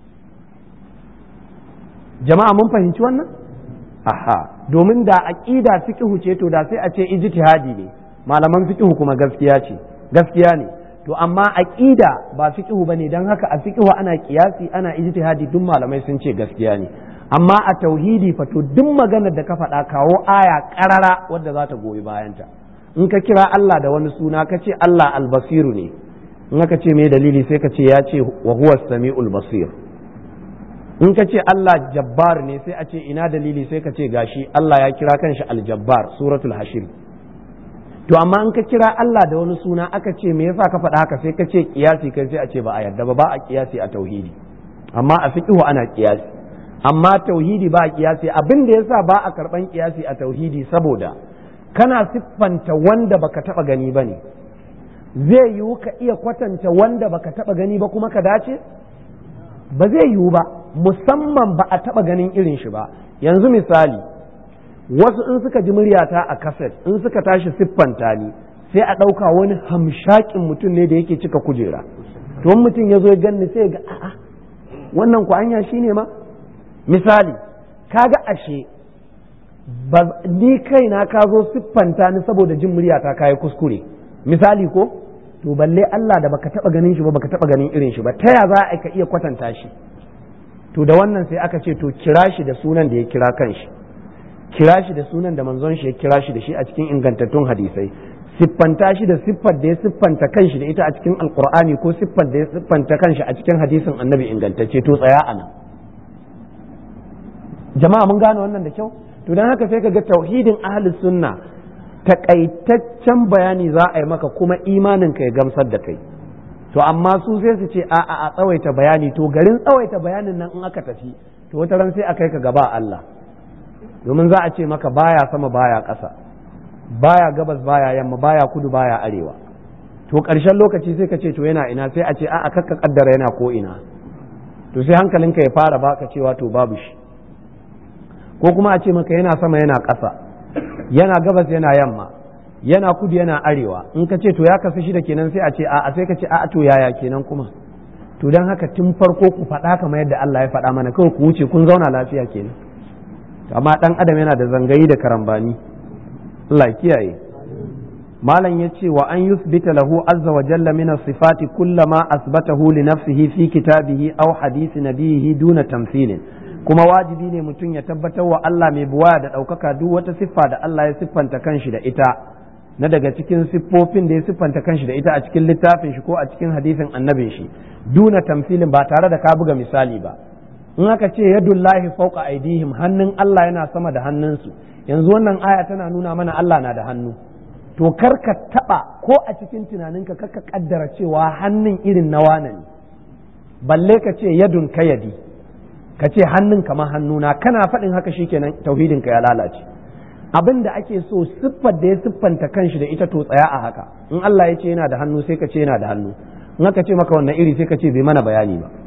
Jama'a mun fahimci wannan? Aha, domin da aqida fiqhu ce to da sai a ce ijtihadi ne, malaman fiqhu kuma gaskiya ce, gaskiya ne. To amma aqida ba fiqhu bane, dan haka a fiqhu ana qiyasi, ana ijtihadi, duk malamai sun ce gaskiya ne. Amma a tauhidi fa to duk maganar da ka faɗa kawo aya ƙarara wadda za ta goyi bayanta. In ka kira Allah da wani suna ka ce Allah al-basiru ne, in ka ce me dalili sai ka ce ya ce wa huwa as-sami'ul basir. In ka ce Allah jabbar ne sai a ce ina dalili sai ka ce gashi Allah ya kira kanshi aljabbar, suratul hashir. To amma in ka kira Allah da wani suna aka ce me yasa ka faɗa haka sai ka ce kiyasi kai sai a ce ba a yarda ba, ba a kiyasi a tauhidi. Amma a fiqhu ana kiyasi, amma tauhidi ba a kiyasi. Abin da yasa ba a karban kiyasi a tauhidi saboda kana siffanta wanda baka taba gani bane. Zai yiwu ka iya kwatanta wanda baka taba gani ba kuma ka dace? Ba zai yiwu ba, musamman ba a taɓa ganin irin shi ba. Yanzu misali, wasu in suka ji muryata a kaset, in suka tashi siffanta ni, sai a ɗauka wani hamshakin mutum ne da yake cika kujera. To wani mutum ya zo ya ganni sai ga a'a, wannan ku anya shi ne ma? Misali, kaga ashe, ni kaina ka zo siffanta ni saboda jin muryata ka yi kuskure. Misali ko? To balle Allah da baka taba ganin shi ba, baka taba ganin irin shi ba, ta ya za a ka iya kwatanta shi? To da wannan sai aka ce to kira shi da sunan da ya kira kanshi. kira shi da sunan da manzon shi ya kira shi da shi a cikin ingantattun hadisai, siffanta shi da siffar da ya siffanta kanshi da ita a cikin alkur'ani ko siffar da ya siffanta kanshi a cikin hadisin annabi ingantacce, to tsaya a nan. Jama'a mun gane wannan da kyau? To don haka sai ka ga tauhidin ahlus sunna takaitaccen bayani za a yi maka kuma imanin ka ya gamsar da kai. To amma su sai su ce a'a a tsawaita bayani, to garin tsawaita bayanin nan in aka tafi to wata ran sai a kai ka gaba Allah, domin za a ce maka baya sama baya ƙasa, baya gabas baya yamma baya kudu baya arewa. To ƙarshen lokaci sai ka ce to yana ina, sai a ce a'a kakka kaddara yana ko ina. To sai hankalinka ya fara baka cewa to babu shi, ko kuma a ce maka yana sama yana ƙasa, yana gabas yana yamma, yana kudu yana arewa. In ka ce to ya kasu shida kenan, sai a ce a'a, sai ka ce a'a to yaya kenan kuma. To don haka tun farko ku faɗa kamar yadda Allah ya faɗa mana, kawai ku wuce kun zauna lafiya kenan. Amma ɗan adam yana da zangayi da karambani, Allah kiyaye. Malam ya ce wa an yusbita lahu azza wa jalla min as-sifati kullama asbatahu li nafsihi fi kitabihi aw hadisi nabiyihi duna tamthilin. Kuma wajibi ne mutum ya tabbatar wa Allah mai buwaya da ɗaukaka duk wata siffa da Allah ya siffanta kanshi da ita, na daga cikin siffofin da ya siffanta kanshi da ita a cikin littafin shi ko a cikin hadisin annabin shi, duna tamthilin, ba tare da ka buga misali ba. In aka ce yadullahi fawqa aidihim, hannun Allah yana sama da hannunsu, yanzu wannan aya tana nuna mana Allah na da hannu. To kar ka taba ko a cikin tunaninka kar ka kaddara cewa hannun irin na wane ne, balle ka ce yadun ka yadi, ka ce hannun kamar hannuna, kana faɗin haka shikenan tauhidin ka ya lalace. Abin da ake so siffar da ya siffanta kanshi da ita to tsaya a haka. In Allah ya ce yana da hannu sai ka ce yana da hannu, in aka ce maka wannan iri sai ka ce bai mana bayani ba.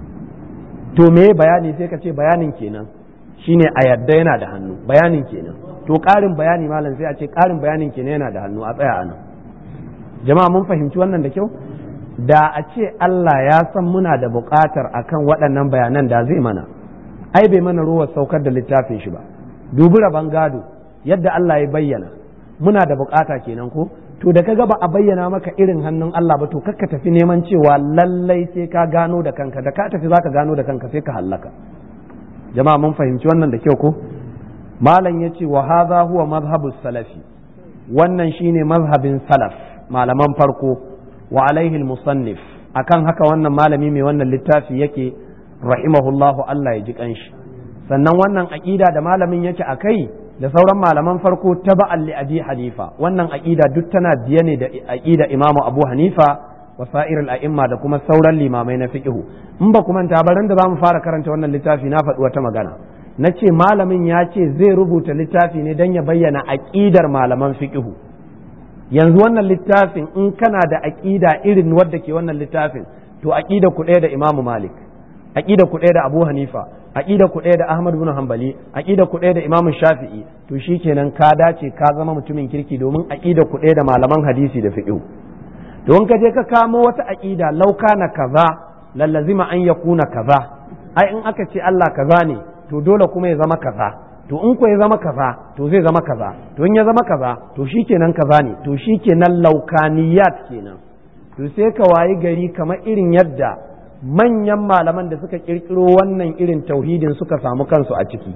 To me bayani? Sai ka ce bayanin kenan shine a yadda yana da hannu, bayanin kenan. To ƙarin bayani malam sai a ce ƙarin bayanin kenan yana da hannu, a tsaya anan. Jama'a mun fahimci wannan da kyau? Da a ce Allah ya san muna da buƙatar akan waɗannan bayanan da zai mana, ai bai mana ruwa saukar da littafin shi ba. Dubi rabon gado yadda Allah ya bayyana, muna da buƙata kenan ko? To da kaga ba a bayyana maka irin hannun Allah ba, to kakka tafi neman cewa lallai sai ka gano da kanka, da ka tafi zaka gano da kanka sai ka hallaka. Jama'a mun fahimci wannan da kyau ko? Malam yace wa hadha huwa madhhabus salafi, wannan shine mazhabin salaf, malaman farko, wa alaihi al-musannif, akan haka wannan malami mai wannan littafi yake rahimahullahu, Allah ya ji kanshi. Sannan wannan aqida da malamin yake akai da sauran malaman farko taba'an li Abi Hanifa, wannan aqida duk tana biye ne da aqida Imam Abu Hanifa wa sa'ir al-a'imma da kuma sauran limamai na fiqh. In ba kuma ta baran da zamu fara karanta wannan littafi na faɗi wata magana, nace malamin ya ce zai rubuta littafi ne dan ya bayyana aqidar malaman fiqh. Yanzu wannan littafin in kana da aqida irin wadda ke wannan littafin, to aqida ku ɗaya da Imam Malik, aqida ku ɗaya da Abu Hanifa, aqida ku ɗaya da Ahmad ibn Hanbali, aqida ku ɗaya da Imam Shafi'i, to shikenan ka dace ka zama mutumin kirki, domin aqida ku ɗaya da malaman hadisi da fiqh. Don ka je ka kamo wata aqida lauka na kaza lallazima an yakuna kaza, ai in aka ce Allah kaza ne to dole kuma ya zama kaza, to in ko ya zama kaza to zai zama kaza, to in ya zama kaza to shikenan kaza ne, to shikenan laukaniyat kenan. To sai ka wayi gari kamar irin yadda manyan malaman da suka kirkiro wannan irin tauhidin suka samu kansu a ciki,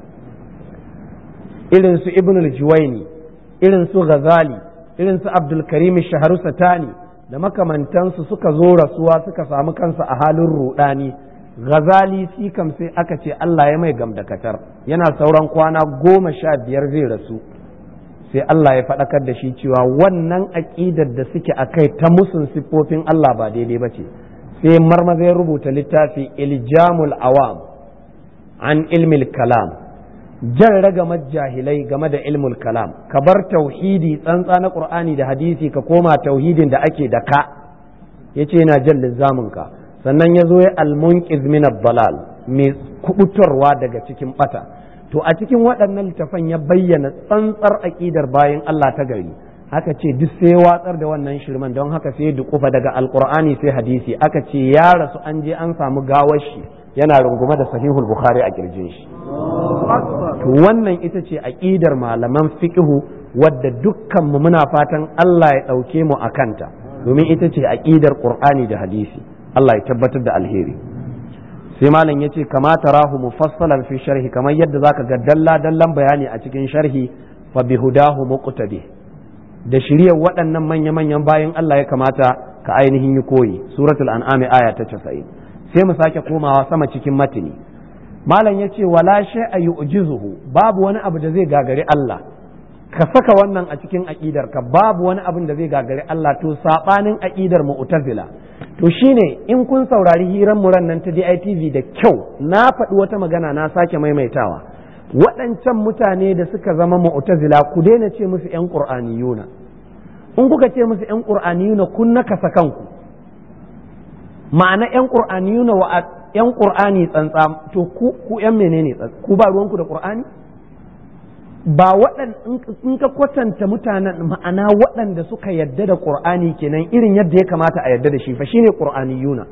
irin su Ibn al-Juwayni, irin su Ghazali, irin su Abdul Karim Shahrusatani da makamantansu suka zo rasuwa suka samu kansu a halin rudani. Ghazali shi kam sai aka ce Allah ya mai gamdakatar, yana sauran kwana goma sha biyar zai rasu, sai Allah ya faɗakar da shi cewa wannan aƙidar da suke a kai ta musun siffofin Allah ba daidai ba ce. Sai marmaza ya rubuta littafi Iljamul Awam an ilmil kalam, jan ragamar jahilai game da ilmul kalam, ka bar tauhidi tsantsa na Qur'ani da hadisi ka koma tauhidin da ake da ka, yace yana jan lizamin ka. Sannan ya zo ya al-munqiz min ad-dalal, mai kubutarwa daga cikin bata. To a cikin waɗannan littafan ya bayyana tsantsar aqidar bayan Allah ta gari. Aka ce duk sai watsar da wannan shirman, don haka sai dukufa daga alqur'ani sai hadisi. Aka ce ya rasu an je an samu gawar shi yana rungume da sahihul bukhari a kirjin shi. To wannan ita ce aqidar malaman fiqhu wadda dukkan mu muna fatan Allah ya dauke mu akanta, domin ita ce aqidar qur'ani da hadisi. Allah ya tabbatar da alheri. sai malam yace kama tarahu mufassalan fi sharhi kamar yadda zaka ga dalla dallan bayani a cikin sharhi fa bihudahu muqtadi da shiriyar waɗannan manya manyan bayan Allah ya kamata ka ainihin yi koyi suratul an'am aya ta casa'in sai mu sake komawa sama cikin matini malam yace wala shay'a yu'jizuhu babu wani abu da zai gagari Allah ka saka wannan a cikin aqidar ka babu wani abin da zai gagari Allah to sabanin aqidar mu'tazila to shine in kun saurari hiran muran nan ta D I T V da kyau na faɗi wata magana na sake maimaitawa waɗancan mutane da suka zama mu'tazila ku daina ce musu ƴan qur'aniyuna in kuka ce musu ƴan qur'aniyuna kun nakasa kanku ma'ana ƴan qur'aniyuna wa ƴan qur'ani tsantsa to ku ku ƴan menene ku ba ruwanku da qur'ani ba waɗan in ka kwatanta mutanen ma'ana waɗanda suka yadda da ƙur'ani kenan irin yadda ya kamata a yadda da shi fa shine ƙur'aniyuna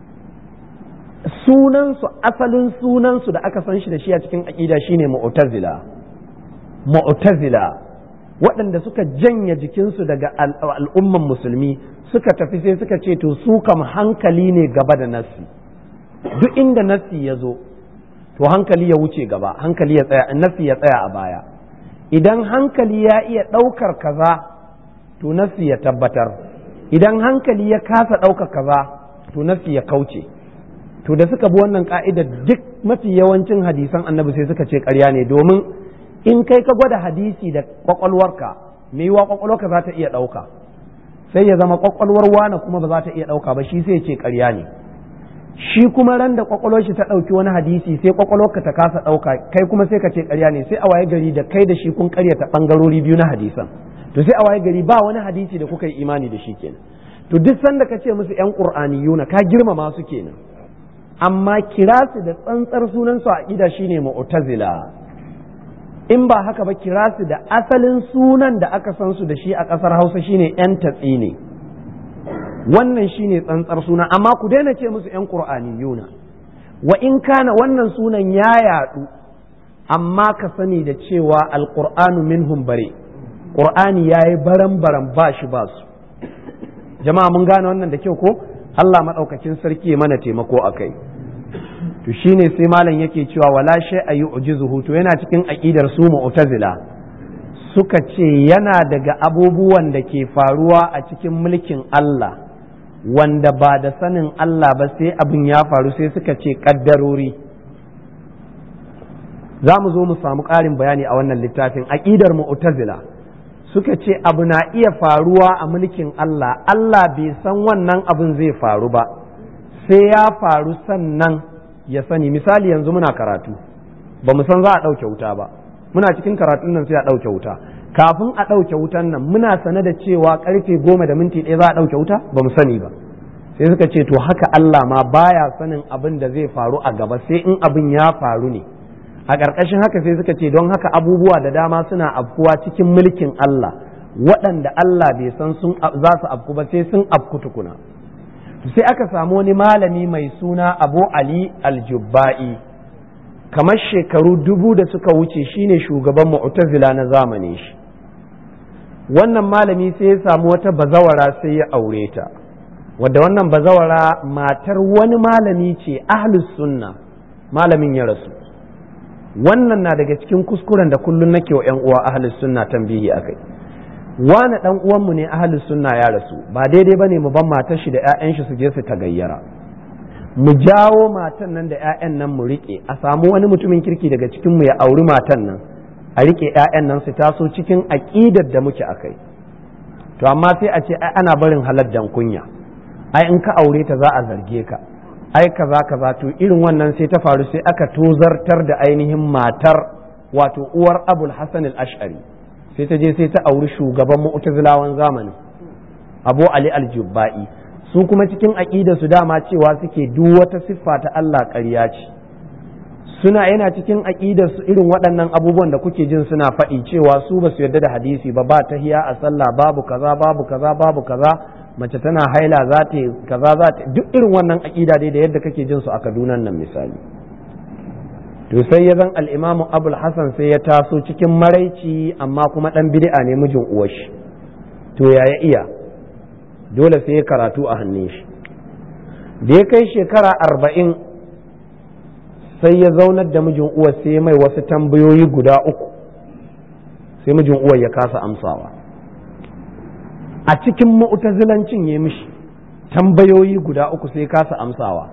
sunansu asalin sunansu da aka san shi da shi a cikin aƙida shine mu'tazila mu'tazila waɗanda suka janye jikinsu daga al'umman musulmi suka tafi sai suka ce to su kam hankali ne gaba da nassi duk inda nassi ya zo to hankali ya wuce gaba hankali ya tsaya nassi ya tsaya a baya idan hankali ya iya ɗaukar kaza to nafsi ya tabbatar idan hankali ya kasa ɗaukar kaza to nafsi ya kauce to da suka bi wannan ka'ida duk mafi yawancin hadisan annabi sai suka ce ƙarya ne domin in kai ka gwada hadisi da kwakwalwarka me yiwa kwakwalwarka za ta iya ɗauka sai ya zama kwakwalwar wani kuma ba za ta iya ɗauka ba shi sai ya ce ƙarya ne shi kuma ran da kwakwalwar shi ta ɗauki wani hadisi sai kwakwalwarka ta kasa ɗauka kai kuma sai ka ce ƙarya ne sai a waye gari da kai da shi kun ƙaryata ɓangarori biyu na hadisan to sai a waye gari ba wani hadisi da kuka yi imani da shi kenan to duk sanda ka ce musu ƴan qur'aniyuna ka girmama su kenan amma kira su da tsantsar sunan su aqida shine mu'tazila in ba haka ba kira su da asalin sunan da aka san su da shi a ƙasar Hausa shine ƴan tatsi ne wannan shine tsantsar suna amma ku daina ce musu ƴan qur'aniyuna wa in kana wannan sunan ya yadu amma ka sani da cewa alqur'anu minhum bare qur'ani yayi baran baran ba shi ba su jama'a mun gane wannan da kyau ko Allah madaukakin sarki mana taimako akai to shine sai malam yake cewa wala shay'a yu'jizuhu to yana cikin aqidar su mu'tazila suka ce yana daga abubuwan da ke faruwa a cikin mulkin Allah wanda ba da sanin Allah ba sai abin ya faru sai suka ce ƙaddarori za mu zo mu samu ƙarin bayani a wannan littafin aƙidar mu'tazila suka ce abu na iya faruwa a mulkin Allah Allah bai san wannan abin zai faru ba sai ya faru sannan ya sani misali yanzu muna karatu ba mu san za a ɗauke wuta ba muna cikin karatun nan sai a ɗauke wuta kafin a ɗauke wutan nan muna sane da cewa ƙarfe goma da minti ɗaya za a ɗauke wuta ba mu sani ba sai suka ce to haka Allah ma baya sanin abin da zai faru a gaba sai in abin ya faru ne a ƙarƙashin haka sai suka ce don haka abubuwa da dama suna afkuwa cikin mulkin Allah waɗanda Allah bai san sun za su afku ba sai sun afku tukuna sai aka samu wani malami mai suna Abu Ali Al-Jubba'i kamar shekaru dubu da suka wuce shine shugaban mu'tazila na zamanin shi wannan malami sai ya samu wata bazawara sai ya aure ta wadda wannan bazawara matar wani malami ce ahlus sunna malamin ya rasu wannan na daga cikin kuskuren da kullun nake wa ƴan uwa ahlus sunna tambihi akai wani dan uwanmu ne ahlus sunna ya rasu ba daidai bane mu ban matar shi da ƴaƴan shi su je su tagayyara mu jawo matan nan da ƴaƴan nan mu rike a samu wani mutumin kirki daga cikin mu ya auri matan nan a rike ƴaƴan nan su taso cikin aqidar da muke akai to amma sai a ce ai ana barin halal dan kunya ai in ka aure ta za a zarge ka ai kaza kaza to irin wannan sai ta faru sai aka tozartar da ainihin matar wato uwar Abul Hasan al-Ash'ari sai ta je sai ta auri shugaban mu'tazilawan zamani Abu Ali al-Jubba'i su kuma cikin aqida su dama cewa suke duk wata siffa ta Allah ƙarya ce suna yana cikin aqidar su irin waɗannan abubuwan da kuke jin suna faɗi cewa su ba su yarda da hadisi ba ba tahiya a sallah babu kaza babu kaza babu kaza mace tana haila za ta kaza za ta duk irin wannan aqida dai da yadda kake jin su a Kaduna nan misali to sai ya zan al-Imam Abul Hasan sai ya taso cikin maraici amma kuma dan bid'a ne mijin uwar shi to yaya iya dole sai ya karatu a hannun shi da ya kai shekara arba'in sai ya zaunar da mijin uwar sai mai wasu tambayoyi guda uku sai mijin uwar ya kasa amsawa. A cikin mu'tazilancin ya mishi tambayoyi guda uku sai kasa amsawa,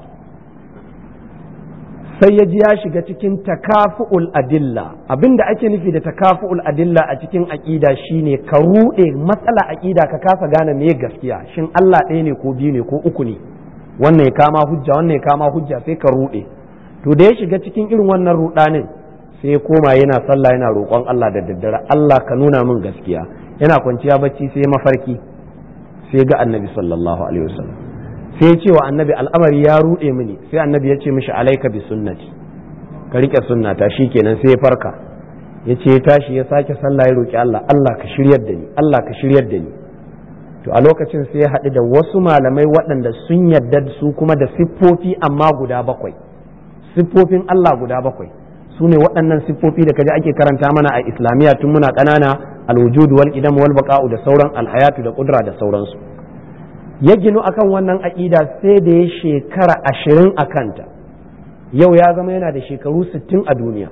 sai ya ji ya shiga cikin takafu'ul adilla. Abinda ake nufi da takafu'ul adilla a cikin aqida shine ka rude matsala aqida ka kasa gane me gaskiya, shin Allah ɗaya ne ko biyu ne ko uku ne, wannan ya kama hujja wannan ya kama hujja sai ka rude. To da ya shiga cikin irin wannan rudanin sai ya koma yana sallah yana roƙon Allah da daddare, Allah ka nuna min gaskiya. Yana kwanciya bacci sai mafarki sai ga annabi sallallahu alaihi wasallam, sai ya ce wa annabi al'amari ya ruɗe mini, sai annabi ya ce mishi alaika bi sunnati, ka rike sunnata. Shikenan sai ya farka, ya ce ya tashi ya sake sallah ya roki Allah, Allah ka shiryar da ni, Allah ka shiryar da ni. To a lokacin sai ya haɗu da wasu malamai waɗanda sun yarda su kuma da siffofi amma guda bakwai, siffofin Allah guda bakwai. Su ne waɗannan siffofi da kaji ake karanta mana a islamiyya tun muna ƙanana, alwujud wal qidam wal baqa'u da sauran alhayatu da qudra da sauransu. Ya ginu akan wannan aƙida sai da ya shekara ashirin a kanta, yau ya zama yana da shekaru sittin a duniya.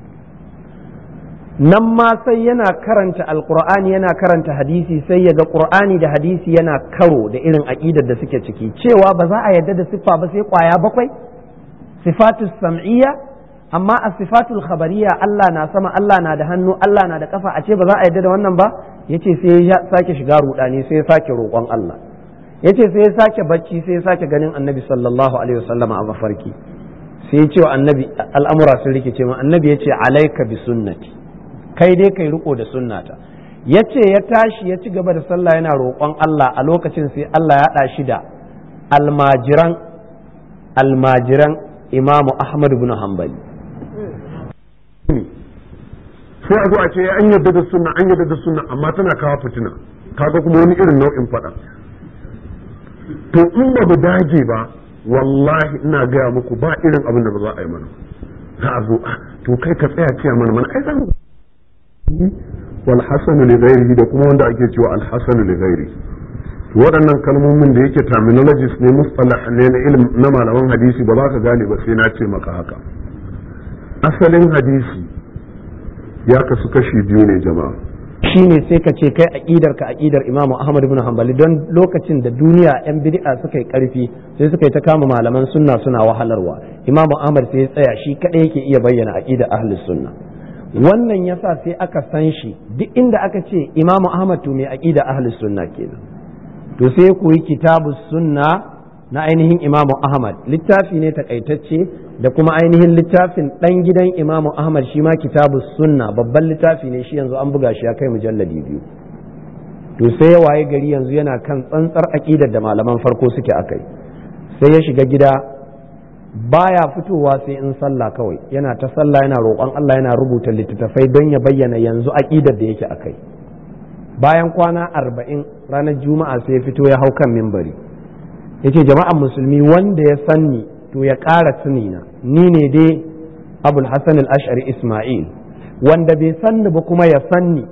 Nan ma sai yana karanta alƙur'ani yana karanta hadisi, sai ya ga ƙur'ani da hadisi yana karo da irin aƙidar da suke ciki, cewa ba za a yarda da siffa ba sai ƙwaya bakwai, sifatus sam'iyya, amma a sifatul khabariyya Allah na sama, Allah na da hannu, Allah na da kafa, a ce ba za a yarda da wannan ba. Yace sai ya sake shiga ruɗani, sai ya sake roƙon Allah. Yace sai ya sake bacci, sai ya sake ganin annabi sallallahu alaihi wasallam a mafarki, sai ya ce wa annabi al'amura sun rikice ma. Annabi ya ce alaika bi sunnati, kai dai kai riko da sunnata. Yace ya tashi ya ci gaba da sallah yana roƙon Allah. A lokacin sai Allah ya haɗa shi da almajiran almajiran Imamu Ahmad ibn Hanbali. Sai a zo a ce an yarda da sunna an yarda da sunna amma tana kawo fitina, kaga kuma wani irin nau'in faɗa. To in ba mu dage ba, wallahi ina gaya muku ba irin abin da ba za a yi mana. Za a zo to kai ka tsaya ce mana mana ai za mu wal hasan li ghairihi da kuma wanda ake cewa al hasan li ghairi. Waɗannan kalmomin da yake terminologies ne, mustalah ne na ilm na malaman hadisi, ba za ka gane ba sai na ce maka haka. Asalin hadisi ya kasu kashi biyu ne jama'a. Shine sai ka ce kai aqidar ka aqidar Imam Ahmad ibn Hanbali, don lokacin da duniya yan bid'a suka yi karfi sai suka yi ta kama malaman sunna suna wahalarwa. Imam Ahmad sai ya tsaya shi kadai yake iya bayyana aqidar ahlus sunna. Wannan yasa sai aka san shi duk inda aka ce Imam Ahmad to mai aqidar ahlus sunna kenan. To sai ya koyi kitabus sunna na ainihin Imam Ahmad, littafi ne takaitacce, da kuma ainihin littafin ɗan gidan Imam Ahmad shi ma kitabus sunna, babban littafi ne shi, yanzu an buga shi ya kai mujalladi biyu. To sai ya waye gari yanzu yana kan tsantsar aƙidar da malaman farko suke akai. Sai ya shiga gida baya fitowa sai in sallah kawai, yana ta sallah yana roƙon Allah, yana rubuta littattafai don ya bayyana yanzu aƙidar da yake akai. Bayan kwana arba'in ranar Juma'a sai ya fito ya hau kan mimbari. Yace jama'an musulmi wanda ya sanni to ya ƙara tunina, ni ne dai Abul Hasan al-Ash'ari Ismail, wanda bai sanni ba kuma ya sanni,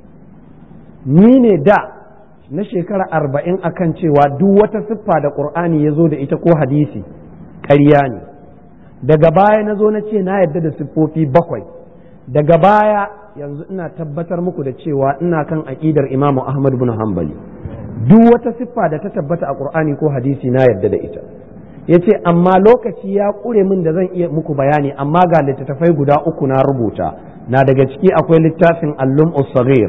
ni ne da na shekara arba'in akan cewa duk wata siffa da Qur'ani ya zo da ita ko hadisi ƙarya ne. Daga baya na zo na ce na yarda da siffofi bakwai, daga baya yanzu ina tabbatar muku da cewa ina kan aƙidar Imam Ahmad bin Hanbali. Duk wata siffa da ta tabbata a Qur'ani ko hadisi na yarda da ita. Yace amma lokaci ya ƙure min da zan iya muku bayani, amma ga littattafai guda uku na rubuta. Na daga ciki akwai littafin Al-Lum'us Saghir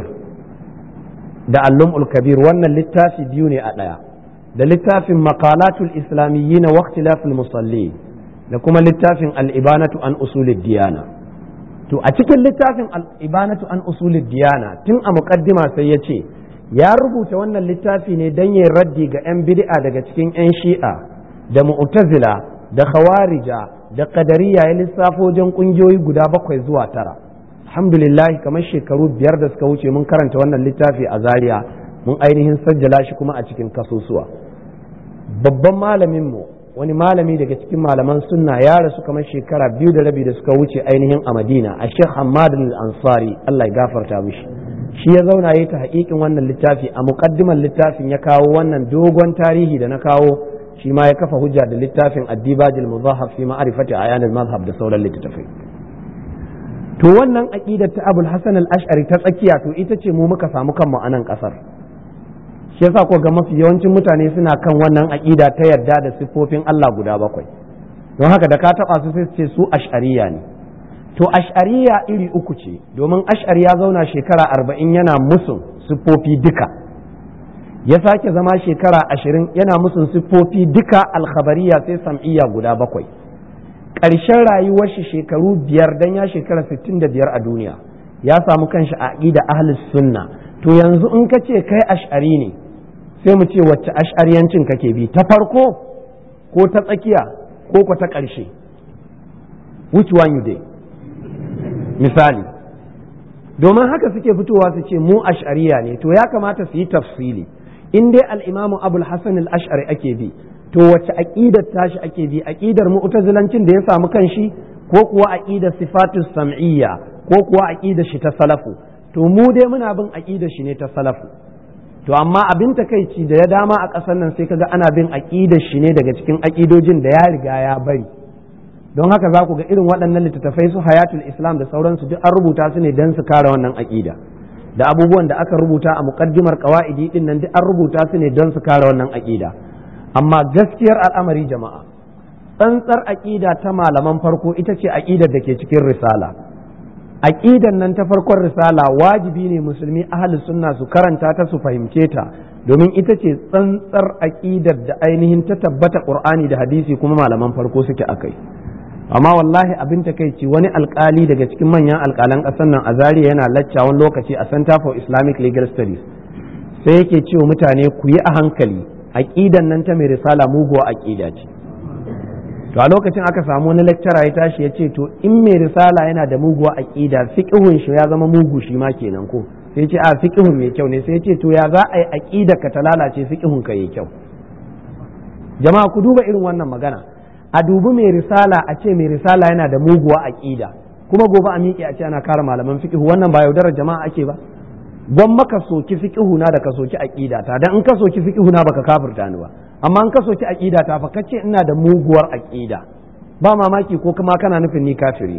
da Al-Lum'ul Kabir, wannan littafi biyu ne a ɗaya, da littafin Maqalatul Islamiyyin wa Ikhtilaful Musalli, da kuma littafin Al-Ibanatu an Usulid Diyana. To a cikin littafin Al-Ibanatu an Usulid Diyana tun a muqaddima sai ya ce ya rubuta wannan littafi ne don yin raddi ga 'yan bid'a daga cikin 'yan shi'a da mu'tazila da khawarija da qadariyya, ya lissafo wajen kungiyoyi guda bakwai zuwa tara. Alhamdulillah, kamar shekaru biyar da suka wuce mun karanta wannan littafi a Zaria, mun ainihin sajjala shi kuma a cikin kasusuwa. Babban malamin mu, wani malami daga cikin malaman sunna, ya rasu kamar shekara biyu da rabi da suka wuce ainihin a Madina, a Sheikh Hammad al-Ansari, Allah ya gafarta mishi. Shi ya zauna ya ta haƙiƙin wannan littafi. A muƙaddimar littafin ya kawo wannan dogon tarihi da na kawo shi ma ya kafa hujja da littafin addibajil muzahab fi ma'rifati ayanil mazhab da sauran littattafai. To wannan aqidar ta Abul Hasan al-Ash'ari ta tsakiya to ita ce mu muka samu kanmu a nan kasar. Shi yasa ko ga mafi yawancin mutane suna kan wannan aqida ta yarda da siffofin Allah guda bakwai. Don haka da ka taba su sai su ce su ash'ariya ne. To ash'ariya iri uku ce, domin ash'ari ya zauna shekara arba'in yana musun siffofi duka. Ya sake zama shekara ashirin yana musun siffofi duka alkhabariya sai sam'iyya guda bakwai. Ƙarshen rayuwar shi shekaru biyar dan ya shekara sittin da biyar a duniya. Ya samu kanshi a aqida ahlus sunna. To yanzu in ka ce kai ash'ari ne, sai mu ce wacce ash'ariyancin kake bi, ta farko ko ta tsakiya ko ko ta ƙarshe? Which one you dey? Misali, domin haka suke fitowa su ce mu ash'ariya ne, to ya kamata su yi tafsili. In dai al'imamu Abul Hasan al-Ash'ari ake bi, to wacce aƙidar tashi ake bi, aƙidar mu'tazilancin da ya samu kanshi ko kuwa aƙidar sifatus sam'iyya ko kuwa aƙidar shi ta salafu? To mu dai muna bin aƙidar shi ne ta salafu. To amma abin takeici da ya dama a ƙasar nan sai kaga ana bin aƙidar shi ne daga cikin aƙidojin da ya riga ya bari. Don haka za ku ga irin waɗannan littattafai su hayatul islam da sauransu duk an rubuta su ne don su kare wannan aƙida, da abubuwan da aka rubuta a muqaddimar qawaidi din nan duk an rubuta su ne don su kare wannan aƙida. Amma gaskiyar al'amari jama'a, tsantsar aƙida ta malaman farko ita ce aƙidar da ke cikin risala. Aƙidan nan ta farkon risala wajibi ne musulmi ahlus sunna su karanta ta su fahimce ta, domin ita ce tsantsar aƙidar da ainihin ta tabbata Qur'ani da hadisi kuma malaman farko suke akai. Amma wallahi abin takeici wani alkali daga cikin manyan alkalan ƙasar nan a Zaria yana lacca wani lokaci a Center for Islamic Legal Studies, sai yake cewa mutane ku yi a hankali, aqidan nan ta mai risala muguwa aqida ce. To a lokacin aka samu wani lecturer ya tashi ya ce to in mai risala yana da muguwa aqida, fiqhun shi ya zama mugu shi ma kenan ko? Sai ya ce a fiqhun mai kyau ne, sai ya ce to ya za a yi aqida ka ta lalace fiqhun ka yayi kyau. Jama'a ku duba irin wannan magana. A dubi mai risala a ce mai risala yana da muguwa aqida, kuma gobe a miƙe a ce ana kare malaman fiqh, wannan ba yaudarar jama'a ake ba? Gwamma ka soki fiqh na da ka soki aqida ta, dan in ka soki fiqh na baka kafirta ni ba, amma in ka soki aqida ta fa kace ina da muguwar aqida, ba mamaki ko kuma kana nufin ni kafiri.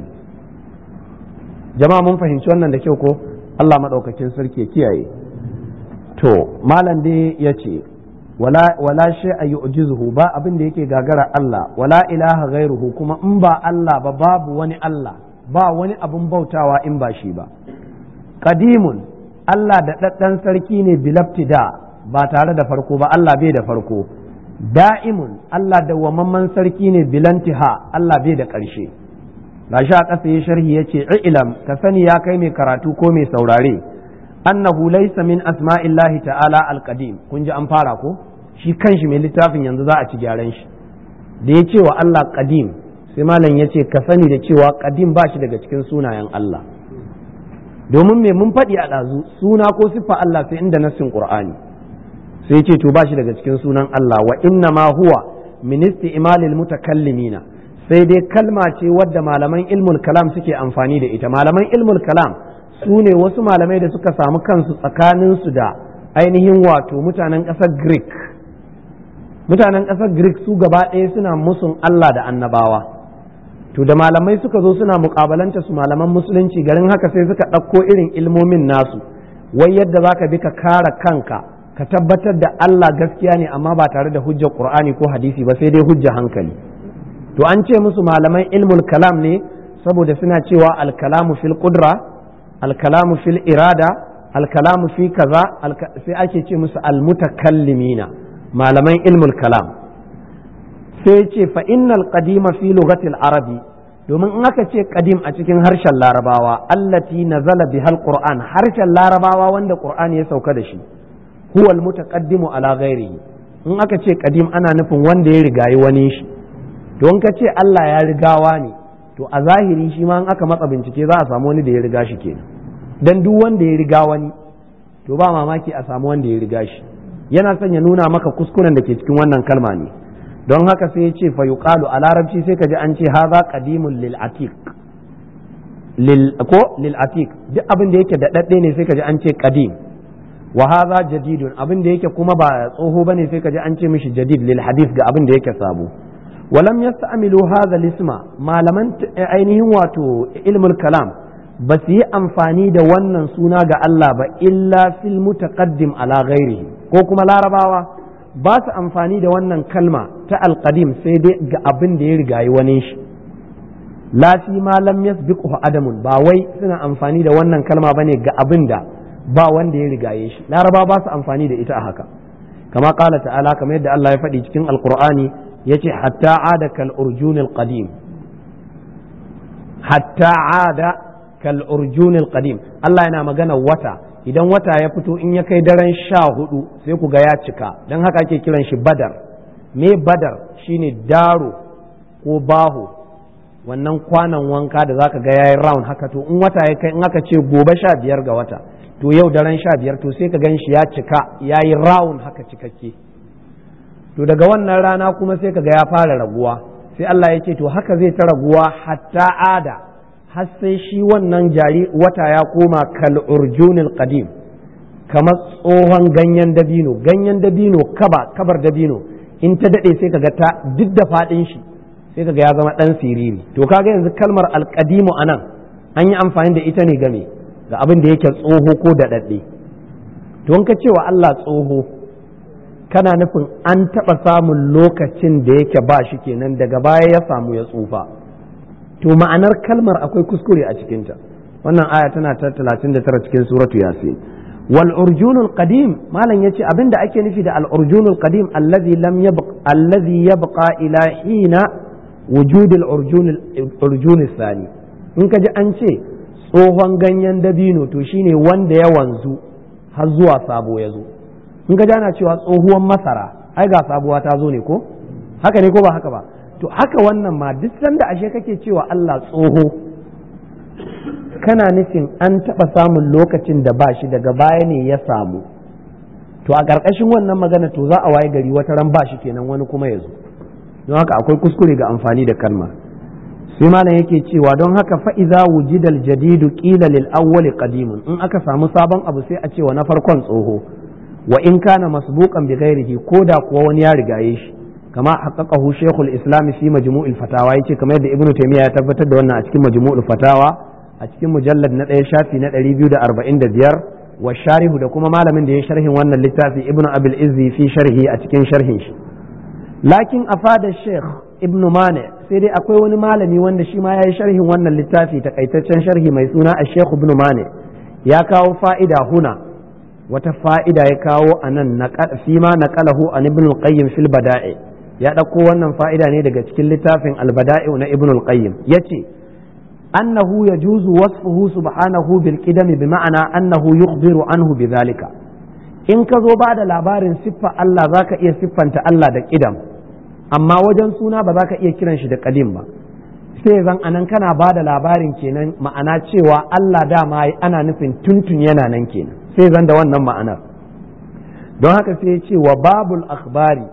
Jama'a mun fahimci wannan da kyau ko? Allah madaukakin sarki ya kiyaye. To malam dai yace wala wala shay'a yu'jizuhu, ba abin da yake gagara Allah, wala ilaha ghairuhu, kuma in ba Allah ba babu wani Allah, ba wani abun bautawa in ba shi ba. Qadimun, Allah da daddan sarki ne bilabtida, ba tare da farko ba, Allah bai da farko. Da'imun, Allah dawwamamman sarki ne bilantiha, Allah bai da ƙarshe. Gashi a ƙasa ya sharhi yace ilam, ka sani ya kai mai karatu ko mai saurare, annahu laysa min asma'illahi ta'ala al-qadim. Kun ji an fara ko? Shi kanshi mai littafin yanzu za a ci gyaran shi. Da ya ce wa Allah qadim, sai malam ya ce ka sani da cewa qadim ba shi daga cikin sunayen Allah. Domin me mun faɗi a ɗazu, suna ko siffa Allah sai inda nassin Qur'ani. Sai ce to ba shi daga cikin sunan Allah, wa inna ma huwa min isti'malil mutakallimina. Sai dai kalma ce wadda malaman ilmul kalam suke amfani da ita. Malaman ilmul kalam su ne wasu malamai da suka samu kansu tsakaninsu da ainihin wato mutanen ƙasar Greek. Mutanen ƙasar Greek su gaba ɗaya suna musun Allah da annabawa. To da malamai suka zo suna muƙabalanta su malaman musulunci, garin haka sai suka ɗauko irin ilmomin nasu, wai yadda za ka bi ka kare kanka ka tabbatar da Allah gaskiya ne amma ba tare da hujjar Qur'ani ko hadisi ba, sai dai hujjar hankali. To an ce musu malaman ilmul kalam ne saboda suna cewa al-kalamu fil qudra, al-kalamu fil irada, al-kalamu fi kaza, sai ake ce musu al-mutakallimina, malaman ilmul kalam. Sai ce fa innal qadima fi lughatil arabi, domin in aka ce qadim a cikin harshen larabawa, allati nazala bihal qur'an, harshen larabawa wanda qur'ani ya sauka da shi, huwa al-mutaqaddimu ala ghairihi. In aka ce qadim ana nufin wanda ya rigayi wani shi. Don ka ce Allah ya rigawa ne, to a zahiri shi ma in aka matsa bincike za a samu wani da ya riga shi kenan. Dan duk wanda ya riga wani, to ba mamaki a samu wanda ya riga shi. Yana son ya nuna maka kuskuren da ke cikin wannan kalma ne. Don haka sai ya ce fa yuqalu a larabci sai ka ji an ce hadha qadimun lil atiq. Lil ko lil atiq, duk abin da yake da dadde ne sai ka ji an ce qadim. wa hadha jadidun abin da yake kuma ba tsoho bane sai kaji an ce mishi jadid lil hadith ga abin da yake sabo walam yasta'milu hadha lisma malaman ainihin wato ilmul kalam ba su yi amfani da wannan suna ga Allah ba illa fil mutaqaddim ala ghairihi ko kuma larabawa ba su amfani da wannan kalma ta alqadim sai dai ga abin da ya rigayi wani shi la fi ma lam yasbiqhu adamun ba wai suna amfani da wannan kalma bane ga abin da ba wanda ya rigaye shi laraba ba su amfani da ita a haka kama kala ta'ala kamar yadda Allah ya faɗi cikin alqur'ani yace hatta ada kal urjunil qadim hatta ada kal urjunil qadim Allah yana magana wata idan wata ya fito in ya kai daren sha hudu sai ku ga ya cika dan haka ake kiran shi badar me badar shine daro ko baho wannan kwanan wanka da zaka ga yayin round haka to in wata ya kai in aka ce gobe sha biyar ga wata to yau daren sha biyar to sai ka gan shi ya cika yayi round haka cikakke to daga wannan rana kuma sai ka ga ya fara raguwa sai Allah ya ce to haka zai ta raguwa hatta ada har sai shi wannan jari wata ya koma kal urjunil qadim kamar tsohon ganyen dabino ganyen dabino kaba kabar dabino in ta dade sai ka ga ta duk da fadin shi sai kaga ya zama dan siriri to kaga yanzu kalmar alqadimu anan an yi amfani da ita ne game ga abin da yake tsoho ko da dadde to in ka cewa Allah tsoho kana nufin an taba samun lokacin da yake ba shi kenan daga baya ya samu ya tsufa to ma'anar kalmar akwai kuskure a cikin ta wannan aya tana ta talatin da tara cikin suratu yasin wal urjunul qadim malam yace abinda ake nufi da al urjunul qadim allazi lam yabqa allazi yabqa ila hina wujud al-urjun sani in ka ji an ce tsohon ganyen dabino to shine wanda ya wanzu har zuwa sabo ya zo in ka ji ana cewa tsohuwan masara ai ga sabuwa ta zo ne ko haka ne ko ba haka ba to haka wannan ma duk sanda ashe kake cewa Allah tsoho kana nufin an taɓa samun lokacin da ba shi daga baya ne ya samu to a ƙarƙashin wannan magana to za a waye gari wata ran ba shi kenan wani kuma ya zo don haka akwai kuskure ga amfani da kalmar sai malam yake cewa don haka fa iza wujidal jadidu qila lil awwali qadimun in aka samu sabon abu sai a ce wa na farkon tsoho wa in kana masbuqan bi ghairihi ko da kuwa wani ya rigaye shi kama haqqaqahu shaykhul islam fi majmu'il fatawa yace kamar yadda ibnu taymiya ya tabbatar da wannan a cikin majmu'ul fatawa a cikin mujallad na ɗaya shafi na ɗari biyu da arba'in da biyar wa sharihu da kuma malamin da ya sharhin wannan littafi ibnu abil izzi fi sharhi a cikin sharhin shi lakin afada sheikh ibn mane sai dai akwai wani malami wanda shi ma ya yi sharhin wannan littafi takaitaccen sharhi mai suna a sheikh ibn mane ya kawo fa'ida huna wata fa'ida ya kawo a nan fi ma naqalahu an ibn al-qayyim fil bada'i ya ɗauko wannan fa'ida ne daga cikin littafin al-bada'i na ibn al-qayyim yace annahu yajuzu wasfuhu subhanahu bil qidami bi ma'ana annahu yukhbiru anhu bi dhalika in ka zo ba da labarin siffa Allah za ka iya siffanta Allah da ƙidam amma wajen suna ba za ka iya kiran shi da ƙadim ba sai zan anan kana ba da labarin kenan ma'ana cewa Allah dama ana nufin tuntun yana nan kenan sai zan da wannan ma'anar don haka sai ya ce wa babul akhbari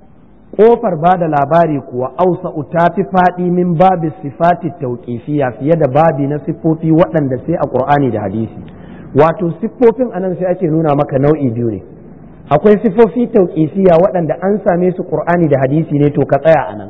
kofar ba da labari kuwa ausa ta fi faɗi min babi sifati tauqifiyya fiye da babi na siffofi waɗanda sai a Qur'ani da hadisi wato siffofin anan sai ake nuna maka nau'i biyu ne akwai siffofi tauqifiyya waɗanda an same su Qur'ani da hadisi ne to ka tsaya anan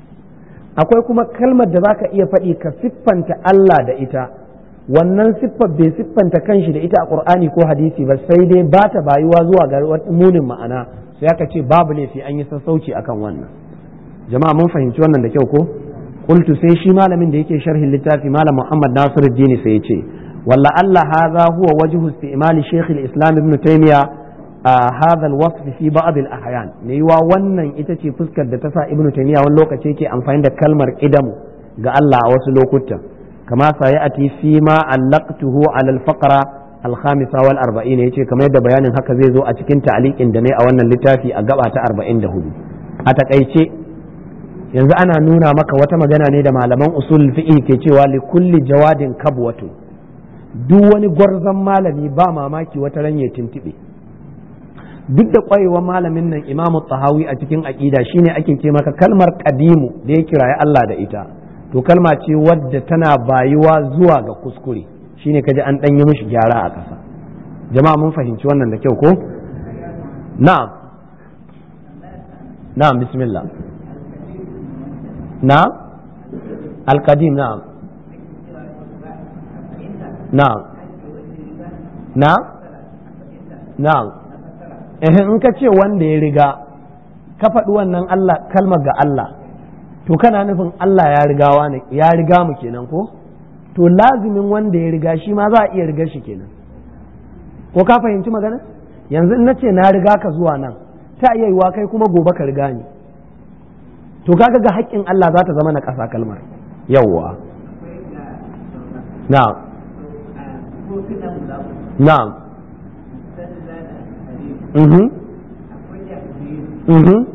akwai kuma kalmar da zaka iya faɗi ka siffanta Allah da ita wannan siffar bai siffanta kanshi da ita a Qur'ani ko hadisi ba sai dai ba ta bayuwa zuwa ga munin ma'ana sai aka ce babu laifi an yi sassauci akan wannan jama'a mun fahimci wannan da kyau ko qultu sai shi malamin da yake sharhin littafi malam Muhammad Nasiruddin sai ya ce walla Allah hadha huwa wajhu istimali Sheikh al-Islam Ibn Taymiyyah hadha al-wasf fi ba'd al-ahyan ne yiwa wannan ita ce fuskar da ta sa Ibn Taymiyyah wani lokaci yake amfani da kalmar qidamu ga Allah a wasu lokutan kama sayati fi ma allaqtuhu ala al-faqra al-khamisa wal arba'in yace kamar yadda bayanin haka zai zo a cikin ta'liqin da ne a wannan littafi a gaba ta arba'in da hudu a takaice yanzu ana nuna maka wata magana ne da malaman usul fiqh ke cewa li kulli jawadin kabwatu duk wani gwarzon malami ba mamaki wata ran ya tintibe duk da kwayewar malamin nan Imam Tahawi a cikin aqida shine ake ce maka kalmar qadimu da ya kiraye Allah da ita to kalma ce wadda tana bayuwa zuwa ga kuskure shine kaji an dan yi mishi gyara a ƙasa jama'a mun fahimci wannan da kyau ko na'am na'am bismillah na'am alqadim na'am na'am na'am na'am eh in ka ce wanda ya riga ka faɗi wannan Allah kalmar ga Allah to kana nufin Allah ya riga wani ya riga mu kenan ko to lazimin wanda ya riga shi ma za a iya riga shi kenan ko ka fahimci magana yanzu in nace na riga ka zuwa nan ta iya yiwa kai kuma gobe ka riga ni to kaga ga haƙƙin Allah za ta zama na ƙasa kalmar yawwa na'am na'am mhm mhm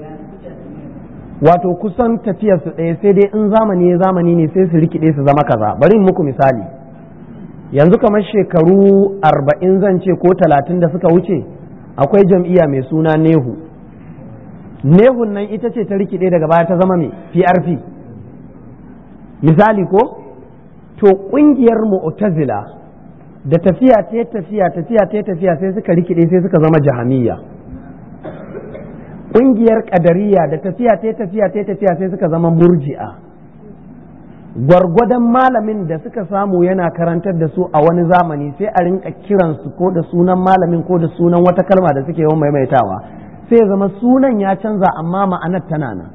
wato kusan tafiyar su ɗaya sai dai in zamani ya zamani ne sai su rikide su zama kaza bari muku misali yanzu kamar shekaru arba'in zan ce ko talatin da suka wuce akwai jam'iyya mai suna nehu nehun nan ita ce ta rikide daga baya ta zama mai P R P misali ko to ƙungiyar mu'tazila da tafiya ta tafiya tafiya ta tafiya sai suka rikide sai suka zama jahamiyya ƙungiyar ƙadariya da tafiya ta tafiya ta tafiya sai suka zama murji'a gwargwadon malamin da suka samu yana karantar da su a wani zamani sai a rinka kiransu ko da sunan malamin ko da sunan wata kalma da suke yawan maimaitawa sai ya zama sunan ya canza amma ma'anar tana nan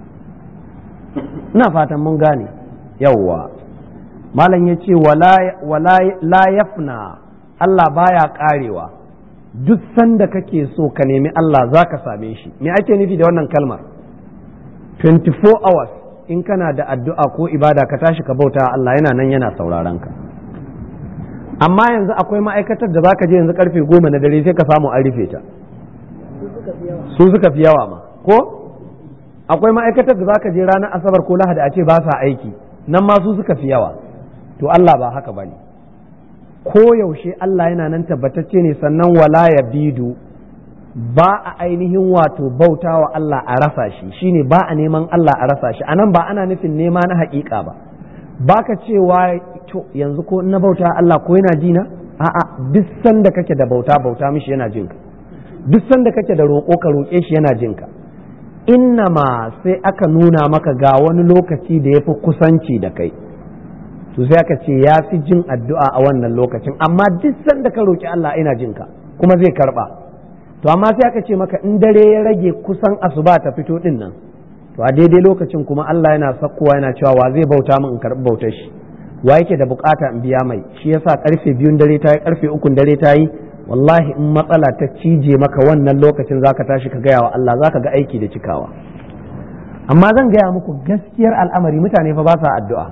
ina fatan mun gane yawwa malam ya ce wala la yafna Allah baya karewa duk sanda kake so ka nemi Allah za ka same shi me ake nufi da wannan kalmar twenty-four hours in kana da addu'a ko ibada ka tashi ka bauta Allah yana nan yana sauraron ka amma yanzu akwai ma'aikatar da zaka je yanzu karfe goma na dare sai ka samu an rufe ta su suka fi yawa ma ko akwai ma'aikatar da zaka je ranar asabar ko lahadi a ce ba sa aiki nan ma su suka fi yawa to Allah ba haka bane ko yaushe Allah yana nan tabbatacce ne sannan wala ya bidu ba a ainihin wato bautawa Allah a rasa shi shine ba a neman Allah a rasa shi anan ba ana nufin nema na haƙiƙa ba baka cewa to yanzu ko na bauta Allah ko yana jina a'a duk sanda kake da bauta bauta mishi yana jinka duk sanda kake da roƙo ka roƙe shi yana jinka innama sai aka nuna maka ga wani lokaci da yafi kusanci da kai to sai aka ce ya fi jin addu'a a wannan lokacin amma duk sanda ka roƙi Allah ina jinka kuma zai karɓa to amma sai aka ce maka in dare ya rage kusan asuba ta fito din nan to a daidai lokacin kuma Allah yana sakkowa yana cewa wa zai bauta min in karɓi bautar shi wa yake da bukata in biya mai shi yasa karfe biyun dare ta yi karfe ukun dare ta yi wallahi in matsala ta cije maka wannan lokacin zaka tashi ka gaya wa Allah zaka ga aiki da cikawa amma zan gaya muku gaskiyar al'amari mutane fa ba sa addu'a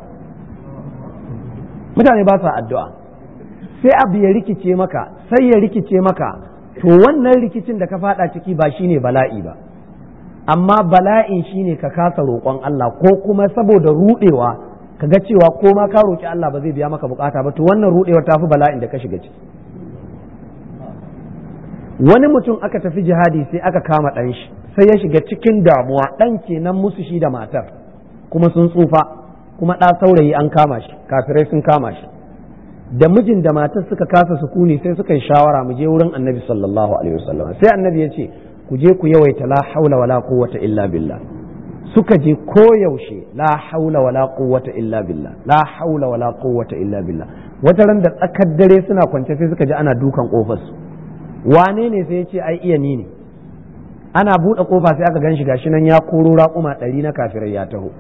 mutane ba sa addu'a sai abu ya rikice maka sai ya rikice maka to wannan rikicin da ka fada ciki ba shine bala'i ba amma bala'in shine ka kasa roƙon Allah ko kuma saboda rudewa ka ga cewa ko ma ka roƙi Allah ba zai biya maka bukata ba to wannan rudewar tafi bala'in da ka shiga ciki wani mutum aka tafi jihadi sai aka kama ɗan shi sai ya shiga cikin damuwa ɗan kenan musu shi da matar kuma sun tsufa kuma ɗa saurayi an kama shi kafirai sun kama shi da mijin da matar suka kasa sukuni sai suka yi shawara mu je wurin annabi sallallahu alaihi wasallam sai annabi ya ce ku je ku yawaita la haula wala quwwata illa billah suka je koyaushe la haula wala quwwata illa billah la haula wala quwwata illa billah wata ran da tsakar dare suna kwance sai suka ji ana dukan kofar su wane ne sai ya ce ai iya ni ne ana buɗe kofa sai aka ganshi gashi nan ya koro raƙuma ɗari na kafirai ya taho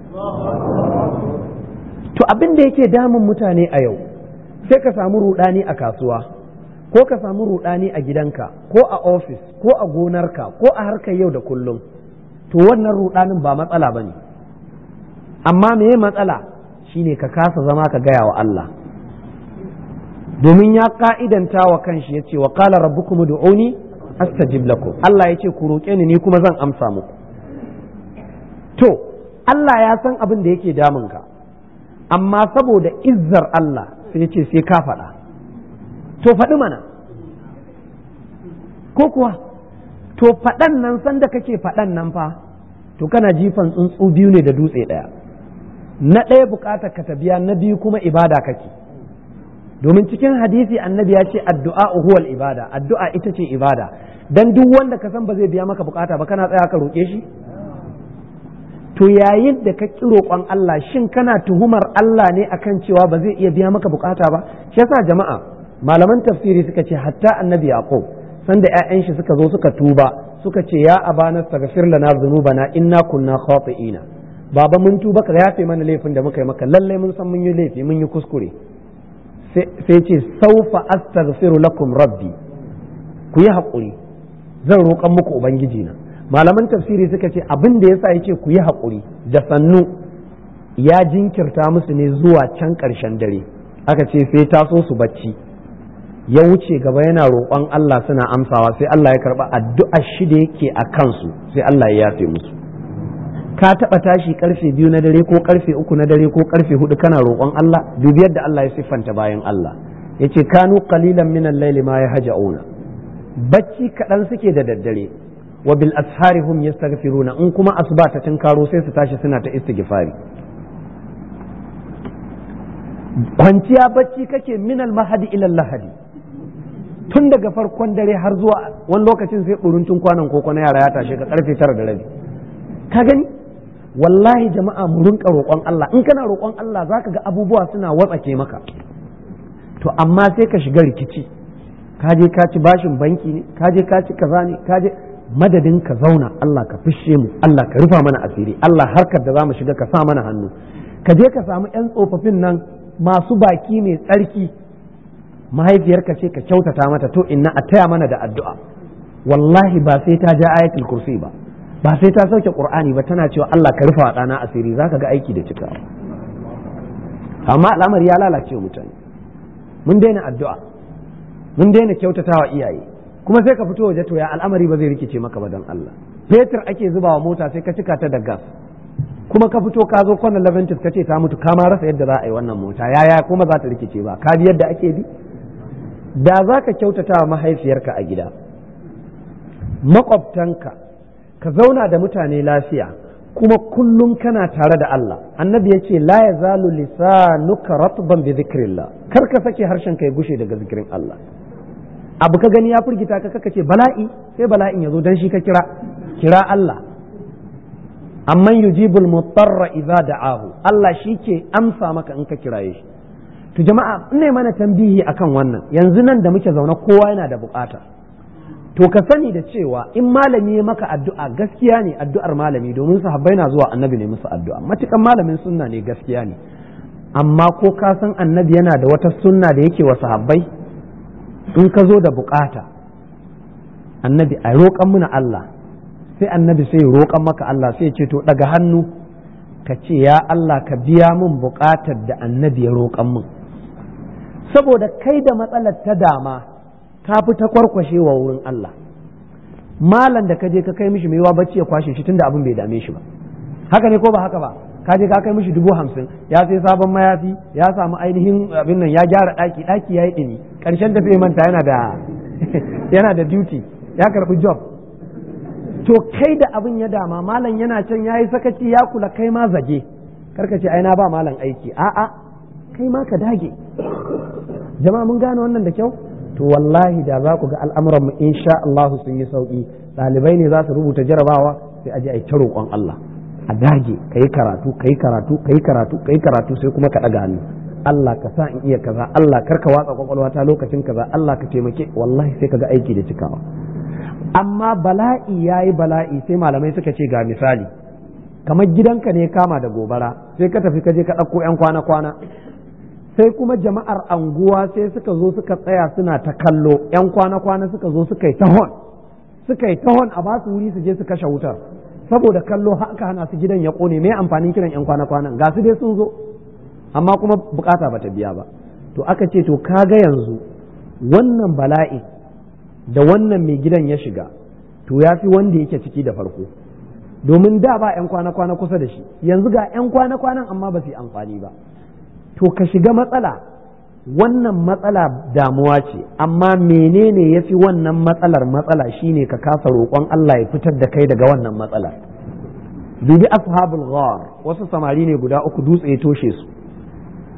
to abin da yake damun mutane a yau sai ka samu rudani a kasuwa ko ka samu rudani a gidanka ko a ofis ko a gonarka ko a harkar yau da kullum to wannan rudanin ba matsala ba ne amma meye matsala shine ka kasa zama ka gaya wa Allah domin ya ka'idanta wa kanshi ya ce wa qala rabbukum ud'uni astajib lakum Allah ya ce ku roƙe ni ni kuma zan amsa muku to Allah ya san abin da yake damunka amma saboda izzar Allah sai ce sai ka faɗa to faɗi mana ko kuwa to faɗan nan sanda kake faɗan nan fa to kana jifan tsuntsu biyu ne da dutse ɗaya na ɗaya buƙatar ka ta biya na biyu kuma ibada kake domin cikin hadisi annabi ya ce addu'a huwal ibada, addu'a ita ce ibada. Dan duk wanda ka san ba zai biya maka bukata ba kana tsaya ka roƙe shi? To yayin da ka ƙi roƙon Allah, shin kana tuhumar Allah ne akan cewa ba zai iya biya maka bukata ba? Shi yasa jama'a malaman tafsiri suka ce hatta annabi Yaqub sanda ƴaƴan shi suka zo suka tuba suka ce ya abana astaghfir lana dhunubana inna kunna khati'ina, baba mun tuba ka yafe mana laifin da muka yi maka, lalle mun san mun yi laifi mun yi kuskure. sai ce saufa astaghfiru lakum rabbi, ku yi haƙuri zan roƙan muku ubangiji na. Malaman tafsiri suka ce abin da yasa yace ku yi haƙuri da sannu ya jinkirta musu ne zuwa can ƙarshen dare, aka ce sai taso su bacci ya wuce gaba yana roƙon Allah suna amsawa, sai Allah ya karɓa addu'ar shi da yake a kansu, sai Allah ya yafe musu. Ka taɓa tashi karfe biyu na dare ko karfe uku na dare ko karfe hudu kana roƙon Allah? Dubi yadda Allah ya siffanta bayan Allah, yace kanu qalilan min al-layli ma yahja'una, bacci kaɗan suke da daddare, wa bil ashari hum yastaghfiruna, in kuma asuba ta tinkaro sai su tashi suna ta istighfari. Kwanciya bacci kake min al-mahadi ila al-lahadi, tun daga farkon dare har zuwa wani lokacin sai buruntun kwanan koko na yara ya tashe ka karfe tara da rabi. Ka gani? Wallahi jama'a mu rinka roƙon Allah, in kana roƙon Allah zaka ga abubuwa suna watsake maka. To amma sai ka shiga rikici, ka je ka ci bashin banki ne, ka je ka ci kaza ne, ka je madadin ka zauna Allah ka fishe mu, Allah ka rufa mana asiri, Allah harkar da zamu shiga ka sa mana hannu. Ka je ka samu ƴan tsofaffin nan masu baki mai tsarki, mahaifiyarka ce ka kyautata mata, to inna a taya mana da addu'a. Wallahi ba sai ta ja ayatul kursi ba, ba sai ta sauke qur'ani ba, tana cewa Allah ka rufa wa ɗana asiri, zaka ga aiki da cika. Amma al'amari ya lalace wa mutane, mun daina addu'a, mun daina kyautatawa iyaye, kuma sai ka fito waje to ya al'amari ba zai rikice maka ba dan Allah. Fetur ake zubawa mota sai ka cika ta da gas, kuma ka fito ka zo kwanan Leventis ka ce ta mutu, ka ma rasa yadda za a yi wannan mota, yaya kuma za ta rikice ba, ka bi yadda ake bi. Da za ka kyautatawa mahaifiyarka a gida, makwabtanka, ka zauna da mutane lafiya, kuma kullum kana tare da Allah. Annabi ya ce la yazalu lisanuka ratban bi dhikrillah, kar ka sake harshen ka ya gushe daga zikirin Allah. Abu ka gani ya furgita ka, kaka ce bala'i, sai bala'in ya zo dan shi ka kira kira Allah. Amman yujibul mutarra idza da'ahu, Allah shi ke amsa maka in ka kiraye shi. To jama'a ina mana tambihi akan wannan, yanzu nan da muke zaune kowa yana da bukata. To ka sani da cewa in malami ya maka addu'a gaskiya ne addu'ar malami, domin sahabbai na zuwa annabi ne musu addu'a, matukan malamin sunna ne gaskiya ne. Amma ko ka san annabi yana da wata sunna da yake wa sahabbai? In ka zo da bukata annabi a roƙan muna Allah, sai annabi sai roƙan maka Allah, sai ce to daga hannu ka ce ya Allah ka biya min bukatar da annabi ya roƙan min, saboda kai da matsalar ta dama ka fi ta kwarkwashewa wurin Allah. Malam da ka je ka kai mishi mai yawa bacci ya kwashe shi tunda abin bai dame shi ba, haka ne ko ba haka ba? Ka je ka kai mishi dubu hamsin, ya sai sabon mayafi, ya samu ainihin abin nan, ya gyara ɗaki, ɗaki ya yi ɗini, ƙarshen da sai manta yana da yana da duty, ya karɓi job. To kai da abin ya dama, malam yana can ya yi sakaci ya kula, kai ma zage, karka ce ai na ba malam aiki, a'a kai ma ka dage. Jama'a mun gane wannan da kyau? To wallahi da za ku ga al'amuran mu insha Allah sun yi sauki. Ɗalibai ne za su rubuta jarabawa, sai aje ai ta roƙon Allah, a dage kai karatu kai karatu kai karatu kai karatu, sai kuma ka ɗaga hannu, Allah ka sa in iya kaza, Allah karka watsa kwakwalwa ta lokacin kaza, Allah ka taimake, wallahi sai ka ga aiki da cikawa. Amma bala'i yayi bala'i, sai malamai suka ce ga misali, kamar gidanka ne kama da gobara, sai ka tafi ka je ka ɗauko 'yan kwana-kwana, sai kuma jama'ar anguwa sai suka zo suka tsaya suna ta kallo, 'yan kwana-kwana suka zo suka yi tahon suka yi tahon a ba su wuri su je su kashe wutar, saboda kallo haka hana su gidan ya kone. Me amfanin kiran 'yan kwana-kwanan? Ga su dai sun zo, amma kuma bukata bata biya ba. To aka ce to kaga yanzu wannan bala'i da wannan mai gidan ya shiga, to ya fi wanda yake ciki da farko, domin da ba 'yan kwana-kwana kusa da shi, yanzu ga 'yan kwana-kwanan amma ba su yi amfani ba. To ka shiga matsala, wannan matsala damuwa ce, amma menene ya fi wannan matsalar matsala shine ka kasa roƙon Allah ya fitar da kai daga wannan matsalar. Dubi ashabul ghar, wasu samari ne guda uku dutse ya toshe su,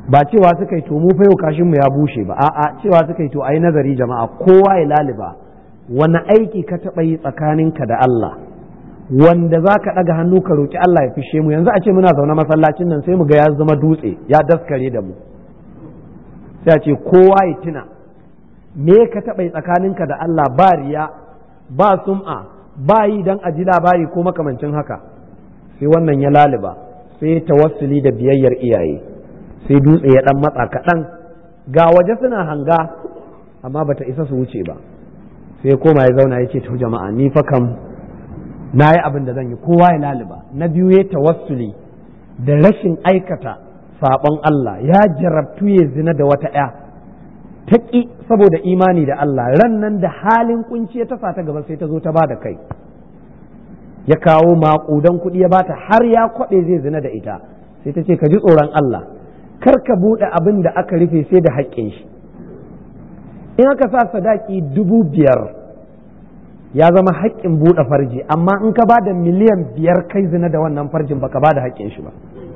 ba cewa suka yi to mu fa yau kashin mu ya bushe ba, a'a cewa suka yi to ayi nazari jama'a, kowa ya laliba wani aiki ka taɓa yi tsakaninka da Allah wanda za ka ɗaga hannu ka roƙi Allah ya fishe mu. Yanzu a ce muna zaune masallacin nan sai mu ga ya zama dutse ya daskare da mu, sai a ce kowa ya tuna me ka taɓa yi tsakaninka da Allah ba riya ba sum'a ba yi dan a ji labari ko makamancin haka. Sai wannan ya laliba sai tawassuli da biyayyar iyaye, sai dutse ya ɗan matsa kaɗan, ga waje suna hanga amma bata isa su wuce ba, sai koma ya zauna ya ce to jama'a ni fa kam na yi abin da zan yi, kowa ya laliba. Na biyu ya tawassuli da rashin aikata saɓon Allah, ya jarabtu ya zina da wata ‘ya ta ƙi saboda imani da Allah, ran nan da halin kunci ya tasa ta gaba sai ta zo ta ba da kai, ya kawo maƙudan kuɗi ya bata har ya kwaɓe zai zina da ita, sai ta ce ka ji tsoron Allah kar ka buɗe abin da aka rufe sai da haƙƙin shi. In aka sa sadaki dubu biyar ya zama haƙƙin buɗe farji, amma in ka ba da miliyan biyar kai zina da wannan farjin baka ba da haƙƙin shi ba.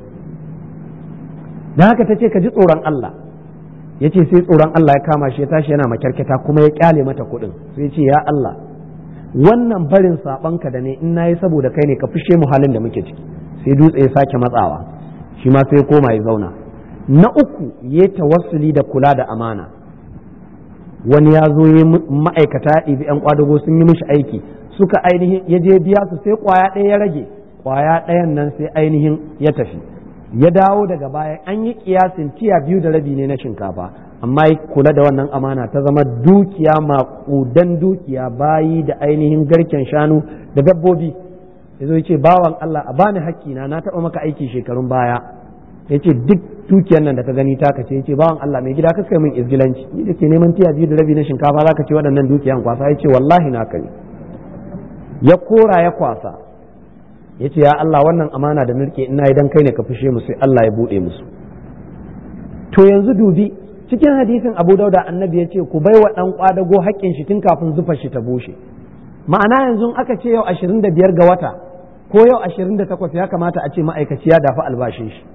Da haka ta ce ka ji tsoron Allah, ya ce sai tsoron Allah ya kama shi ya tashi yana makyarkyata kuma ya ƙyale mata kuɗin, sai ce ya Allah wannan barin saɓonka da ne in na yi saboda kai ne ka fushe mu halin da muke ciki. Sai dutse ya sake matsawa, shi ma sai koma ya zauna. Na uku ya tawassuli da kula da amana. Wani ya zo ya ma'aikata ɗibi ‘yan ƙwadago sun yi mishi aiki, suka ainihin ya je biya su sai ƙwaya ɗaya ya rage, ƙwaya ɗayan nan sai ainihin ya tafi, ya dawo daga baya an yi ƙiyasin tiya biyu da rabi ne na shinkafa, amma ya kula da wannan amana ta zama dukiya maƙudan dukiya, bayi da ainihin garken shanu da dabbobi. Ya zo ya ce bawan Allah a bani hakkina, na taɓa maka aiki shekarun baya. Ya ce duk dukiyar nan da ka gani taka ce. Ya ce bawan Allah mai gida ka kai min izgilanci, ni da ke neman tiya biyu da rabi na shinkafa za ka ce waɗannan dukiyan kwasa. Ya ce wallahi na kai. Ya kora ya kwasa, ya ce ya Allah wannan amana da nirke ina idan kai ne ka fushe mu, sai Allah ya buɗe musu. To yanzu dubi cikin hadisin Abu Dauda annabi ya ce ku bai wa ɗan ƙwadago haƙƙin shi tun kafin zufar shi ta bushe. Ma'ana yanzu aka ce yau ashirin da biyar ga wata ko yau ashirin da takwas ya kamata a ce ma'aikaci ya dafa albashin shi.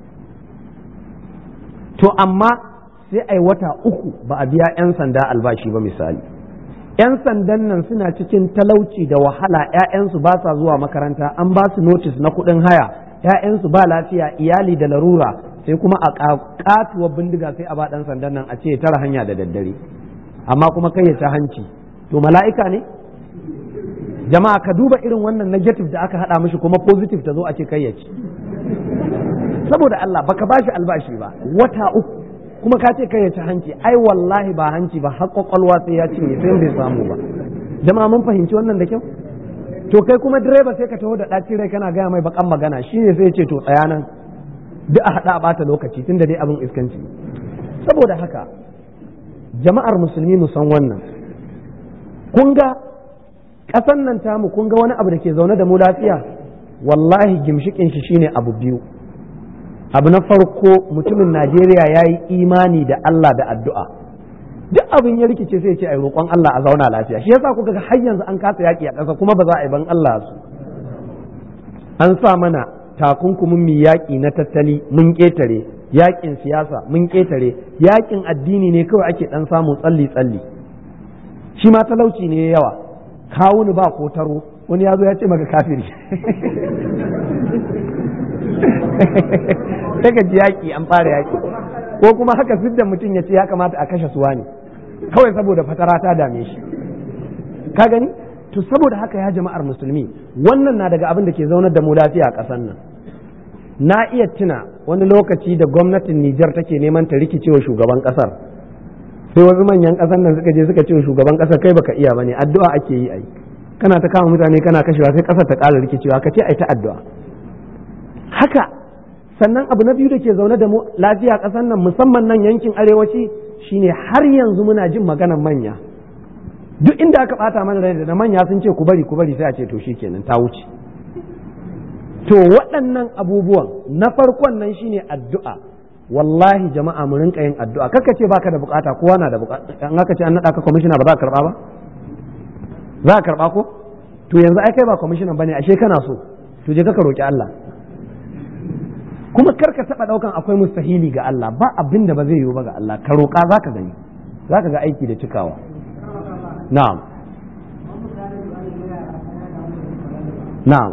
To amma sai ai wata uku ba a biya 'yan sanda albashi ba misali. 'Yan sandan nan suna cikin talauci da wahala, 'ya'yansu ba sa zuwa makaranta, an ba su notis na kuɗin haya, 'ya'yansu ba lafiya, iyali da larura, sai kuma a katuwar bindiga sai a ba ɗan sandan nan a ce tara hanya da daddare, amma kuma kai ya ci hanci. To mala'ika ne? Jama'a ka duba irin wannan negative da aka haɗa mishi kuma positive ta zo a ce kai ya ci. Saboda Allah baka ba shi albashi ba wata uku kuma ka ce kai ya ci hanci. Ai wallahi ba hanci ba har kwakwalwa sai ya cinye sai bai samu ba. Jama'a mun fahimci wannan da kyau? To kai kuma direba sai ka taho da ɗaci rai kana gaya mai bakan magana, shine sai ya ce to tsaya nan duk a haɗa a ɓata lokaci tunda dai abin iskanci. Saboda haka jama'ar musulmi mu san wannan. Kun ga ƙasan nan tamu, kun ga wani abu da ke zaune da mu lafiya, wallahi gimshikin shi shine abu biyu. Abu na farko, mutumin Najeriya ya yi imani da Allah da addu'a. Duk abin ya rikice sai ce ai roƙon Allah a zauna lafiya. Shi yasa kuka ga har yanzu an kasa yaƙi a ƙasa kuma ba za a yi ban Allah su. An sa mana takunkumin mu yaƙi na tattali mun ƙetare, yaƙin siyasa mun ƙetare, yaƙin addini ne kawai ake ɗan samu tsalli tsalli. Shi ma talauci ne yawa, kawuni ba ko taro, wani ya zo ya ce maka kafiri. Sai ka ji yaƙi an fara yaƙi, ko kuma haka sidda mutum ya ce ya kamata a kashe suwa ne kawai saboda fatara ta dame shi. Ka gani? To saboda haka ya jama'ar musulmi, wannan na daga abin da ke zaunar da mu lafiya a ƙasar nan. Na iya tuna wani lokaci da gwamnatin Nijar take neman ta rikicewa shugaban ƙasar, sai wasu manyan ƙasar nan suka je suka ce shugaban ƙasar kai baka iya bane, addu'a ake yi ai, kana ta kama mutane kana kashewa sai ƙasar ta ƙara rikicewa, ka ce ai ta addu'a. Haka sannan abu na biyu da ke zaune da mu lafiya ƙasar nan musamman nan yankin arewaci shine har yanzu muna jin maganar manya. Duk inda aka bata mana rai da manya sun ce ku bari ku bari sai a ce to shikenan ta wuce. To waɗannan abubuwan na farkon nan shine addu'a. Wallahi jama'a mu rinka yin addu'a. Kaka ce baka da bukata, kowa na da bukata. An aka ce an nada ka commissioner ba za ka karba ba? Za ka karba ko? To yanzu ai kai ba commissioner bane, ashe kana so. To je ka roki Allah. kuma kar ka taɓa ɗaukan akwai mustahili ga Allah, ba abin da ba zai yiwu ba ga Allah, ka roƙa za ka gani, za ka ga aiki da cikawa. na'am na'am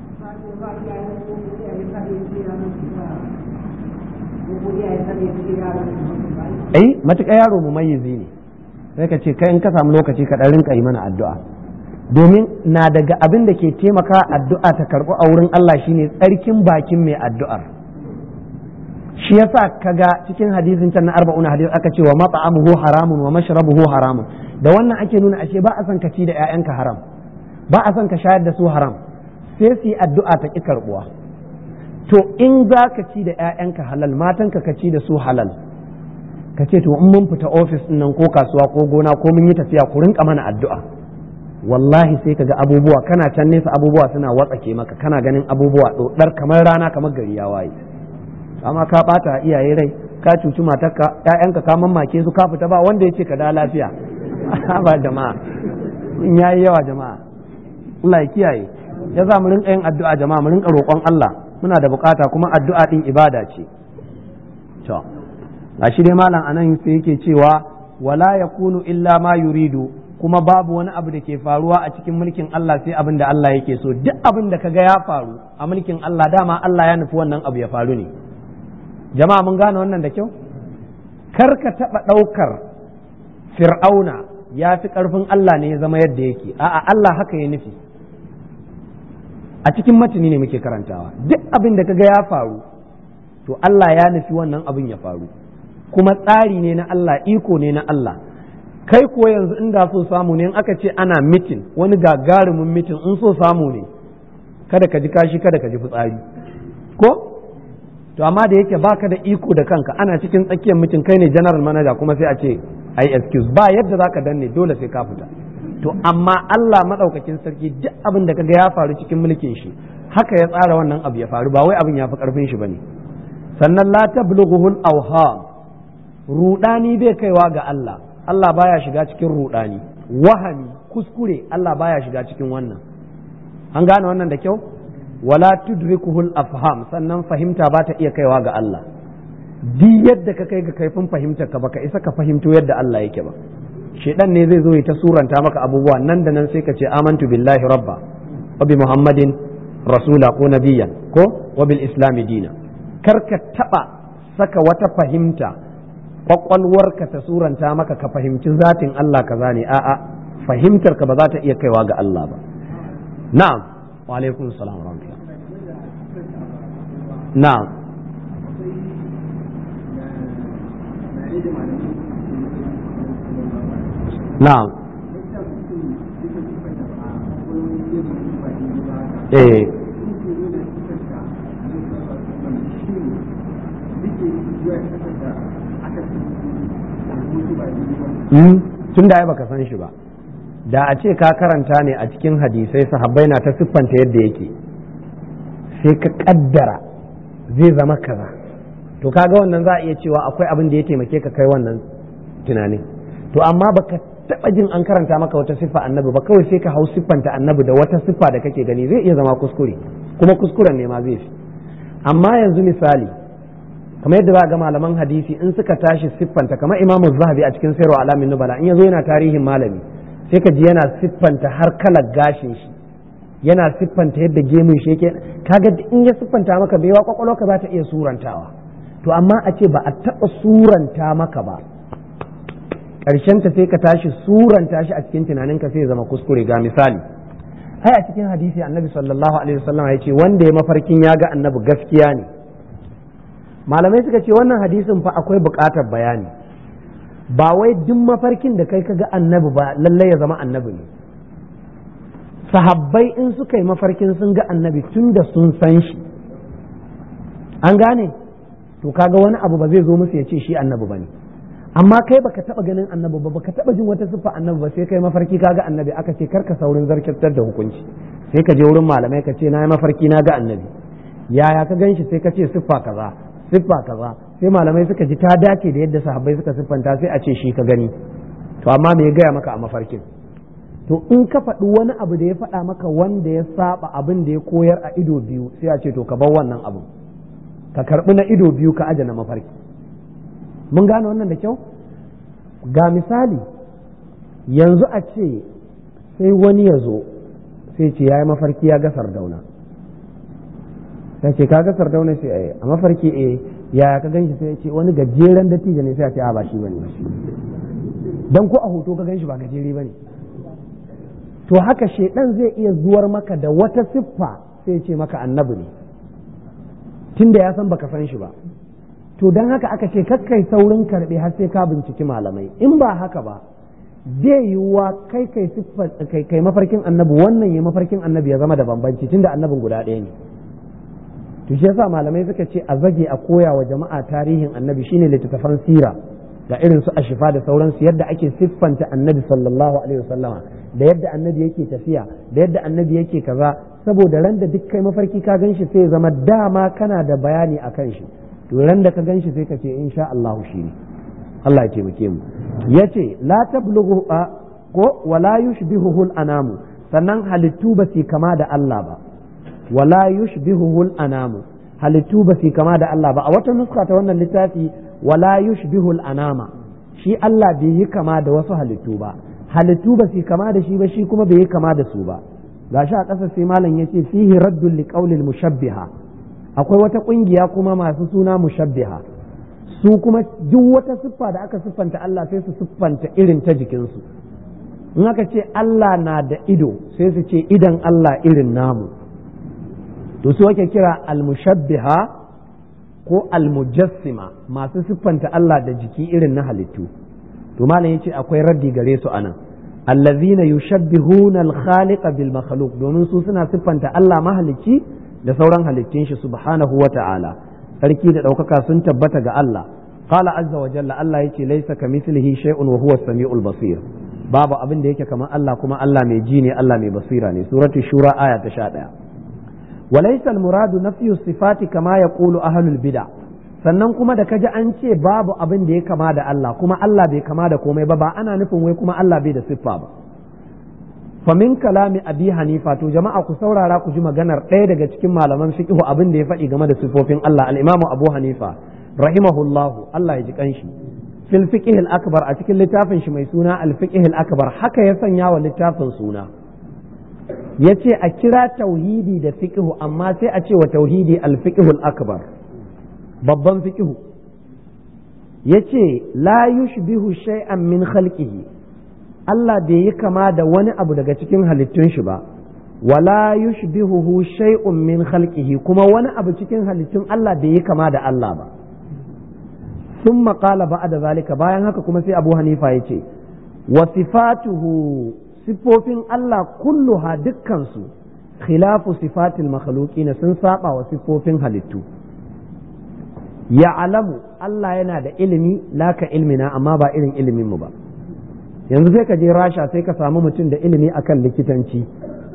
eh matuƙa yaro mumayyizi ne, sai ka ce kai in ka samu lokaci ka ɗan rinka yi mana addu'a, domin na daga abin da ke taimaka addu'a ta karɓi a wurin Allah shine tsarkin bakin mai addu'ar. Shi yasa kaga cikin hadisin can na arba'una hadis aka ce wa mat'amuhu haramun wa mashrabuhu haramun, da wannan ake nuna ashe ba a son ka ci da ƴaƴanka haram, ba a son ka shayar da su haram, sai su yi addu'a ta ki karɓuwa. To in za ka ci da ƴaƴanka halal, matanka ka ci da su halal, ka ce to in mun fita ofis ɗin nan ko kasuwa ko gona ko mun yi tafiya ku rinka mana addu'a. Wallahi sai ka ga abubuwa kana can nesa abubuwa suna watsake maka, kana ganin abubuwa ɗoɗar kamar rana kamar gari ya waye. Amma ka ɓata iyaye rai, ka cuci matarka, ƴaƴanka ka mamake su, ka fita ba wanda ya ce ka da lafiya. Ba jama'a, in yayi yawa jama'a, Allah ya kiyaye. Ya za mu rinka yin addu'a jama'a, mu rinka roƙon Allah, muna da bukata kuma addu'a din ibada ce. To, gashi dai malam anan sai yake cewa wala yakunu illa ma yuridu, kuma babu wani abu da ke faruwa a cikin mulkin Allah sai abin da Allah yake so. Duk abin da kaga ya faru a mulkin Allah, dama Allah ya nufi wannan abu ya faru ne. Jama'a mun gane wannan da kyau? Kar ka taɓa ɗaukar Fir'auna ya fi ƙarfin Allah ne ya zama yadda yake, a'a Allah haka ya nufi. A cikin matini ne muke karantawa, duk abin da kaga ya faru to Allah ya nufi wannan abin ya faru, kuma tsari ne na Allah, iko ne na Allah. Kai ko yanzu inda so samu ne in aka ce ana mitin, wani gagarumin mitin, in so samu ne kada ka ji kashi kada ka ji fitsari ko to amma da yake baka da iko da kanka, ana cikin tsakiyar mitin, kai ne general manager kuma sai a ce ai excuse, ba yadda zaka danne, dole sai ka fita. To amma Allah madaukakin sarki duk abin da kaga ya faru cikin mulkin shi haka ya tsara wannan abu ya faru, ba wai abin ya fi karfin shi bane. Sannan la tablughuhul awham, rudani bai kaiwa ga Allah, Allah baya shiga cikin rudani. Wahami, kuskure, Allah baya shiga cikin wannan. An gane wannan da kyau? Wala tudrikuhul afham, sannan fahimta ba ta iya kaiwa ga Allah. Di yadda ka kai ga kaifin fahimtar ka baka isa ka fahimto yadda Allah yake ba. Shedan ne zai zo ya ta suranta maka abubuwa, nan da nan sai ka ce amantu billahi rabba wa bi muhammadin rasula ko nabiyyan ko wa bil islami dina. Kar ka taba saka wata fahimta kwakwalwarka ta suranta maka ka fahimci zatin Allah kaza ne, a'a fahimtar ka ba za ta iya kaiwa ga Allah ba. Na'am, wa alaikum salam wa rahmatullah. Na'am. Na'am. Eh. Tun da ya baka san shi ba, da a ce ka karanta ne a cikin hadisai sahabbai na ta siffanta yadda yake, sai ka kaddara zai zama kaza, to kaga wannan za a iya cewa akwai abin da ya taimake ka kai wannan tunanin. To amma baka taba jin an karanta maka wata siffa annabi ba, kawai sai ka hau siffanta annabi da wata siffa da kake gani, zai iya zama kuskure, kuma kuskuren ne ma zai fi. Amma yanzu misali kamar yadda za ga malaman hadisi in suka tashi siffanta, kamar imamu zahabi a cikin sayarwa alamin nubala, in yazo yana tarihin malami sai ka ji yana siffanta har kalar gashin shi, yana siffanta yadda gemun shi yake, kaga in ya siffanta maka bai wa kwakwalwa ka za ta iya surantawa. To amma a ce ba a taɓa suranta maka ba, ƙarshen ta sai ka tashi suranta shi a cikin tunaninka sai ya zama kuskure. Ga misali, ai a cikin hadisi annabi sallallahu alaihi wasallam ya ce wanda ya mafarkin ya ga annabi gaskiya ne. Malamai suka ce wannan hadisin fa akwai buƙatar bayani, ba wai duk mafarkin da kai ka ga annabi ba lallai ya zama annabi ne. Sahabbai in suka yi mafarkin sun ga annabi tun da sun san shi, an gane, to kaga wani abu ba zai zo musu ya ce shi annabi ba ne. Amma kai baka taba ganin annabi ba, baka taba jin wata siffa annabi ba, sai kai mafarki kaga annabi, aka ce karka saurin zarkar da hukunci, sai ka je wurin malamai ka ce na yi mafarki na ga annabi, yaya ka gan shi, sai ka ce siffa kaza siffa kaza, sai malamai suka ji ta dace da yadda sahabbai suka siffanta, sai a ce shi ka gani. To amma me ya gaya maka a mafarkin? To in ka faɗi wani abu da ya faɗa maka wanda ya saba abin da ya koyar a ido biyu, sai a ce to ka bar wannan abu. ka karɓi na ido biyu ka aje na mafarki. Mun gane wannan da kyau? Ga misali, yanzu a ce sai wani ya zo sai ce ya yi mafarki ya ga Sardauna. Sai ce ka ga Sardauna sai a mafarki eh ya ka gan shi sai ce wani gajeren dattijo ne sai a ce a ba shi bane ba shi. Dan ko a hoto ka gan shi ba gajere bane. To haka shedan zai iya zuwar maka da wata siffa sai ce maka annabi ne. Tunda ya san baka san shi ba. To dan haka aka ce kakkai saurin karbe har sai ka binciki malamai. In ba haka ba zai yiwuwa kai kai siffar kai kai mafarkin annabi wannan ya mafarkin annabi ya zama da bambanci tunda annabin guda ɗaya ne. To shi yasa malamai suka ce a zage a koya wa jama'a tarihin annabi shine littattafan sira da irin su ashifa da sauransu yadda ake siffanta annabi sallallahu alaihi wasallama da yadda annabi yake tafiya da yadda annabi yake kaza saboda ran da duk kai mafarki ka ganshi sai zama dama kana da bayani akan shi to ran da ka ganshi sai ka ce insha Allah shi ne Allah ya taimake mu yace la tablughu ko wala yushbihuhu al-anamu sannan halittu ba su kama da Allah ba wala yushbihuhu al-anamu halittu ba su kama da Allah ba a wata nuska ta wannan littafi wala yushbihu al-anama shi Allah bai yi kama da wasu halittu ba halittu ba su kama da shi ba shi kuma bai yi kama da su ba gashi a ƙasa sai malam yace fihi raddul liqawli al-mushabbiha akwai wata kungiya kuma masu suna mushabbiha su kuma duk wata siffa da aka siffanta Allah sai su siffanta irin ta jikinsu in aka ce Allah na da ido sai su ce idan Allah irin namu to su ake kira al-mushabbiha ko al-mujassima masu siffanta Allah da jiki irin na halittu to malam yace akwai raddi gare su anan allazina yushabbihuna al-khaliqa bil makhluq domin su suna siffanta Allah mahalicci da sauran halittun shi subhanahu wa ta'ala sarki da ɗaukaka sun tabbata ga Allah qala azza wa jalla Allah yace laysa kamithlihi shay'un wa huwa as-sami'ul basir babu abin da yake kamar Allah kuma Allah mai ji ne Allah mai basira ne suratu shura aya ta sha ɗaya walaysa al-muradu nafyu sifati kama yaqulu ahlul bid'a sannan kuma da kaji an ce babu abin da ya kama da Allah kuma Allah bai kama da komai ba ba ana nufin wai kuma Allah bai da siffa ba famin kalami abi hanifa to jama'a ku saurara ku ji maganar ɗaya daga cikin malaman fiqh abin da ya faɗi game da sifofin Allah al-imamu abu hanifa rahimahullahu Allah ya ji kanshi fil fiqh al-akbar a cikin littafin shi mai suna al-fiqh al-akbar haka ya sanya wa littafin suna yace a kira tauhidi da fiqh amma sai a ce wa tauhidi al-fiqh al-akbar babban fiqh yace la yushbihu shay'an min khalqihi Allah bai yi kama da wani abu daga cikin halittun shi ba wala yushbihuhu shay'un min khalqihi kuma wani abu cikin halittun Allah bai yi kama da Allah ba thumma qala ba'da zalika bayan haka kuma sai Abu Hanifa yace wa sifatuhu sifofin Allah kulluha dukkan su khilafu sifatil makhluqin sun saba wa sifofin halittu ya'lamu Allah yana da ilimi laka ilmina amma ba irin ilimin mu ba yanzu sai ka je rasha sai ka samu mutum da ilimi akan likitanci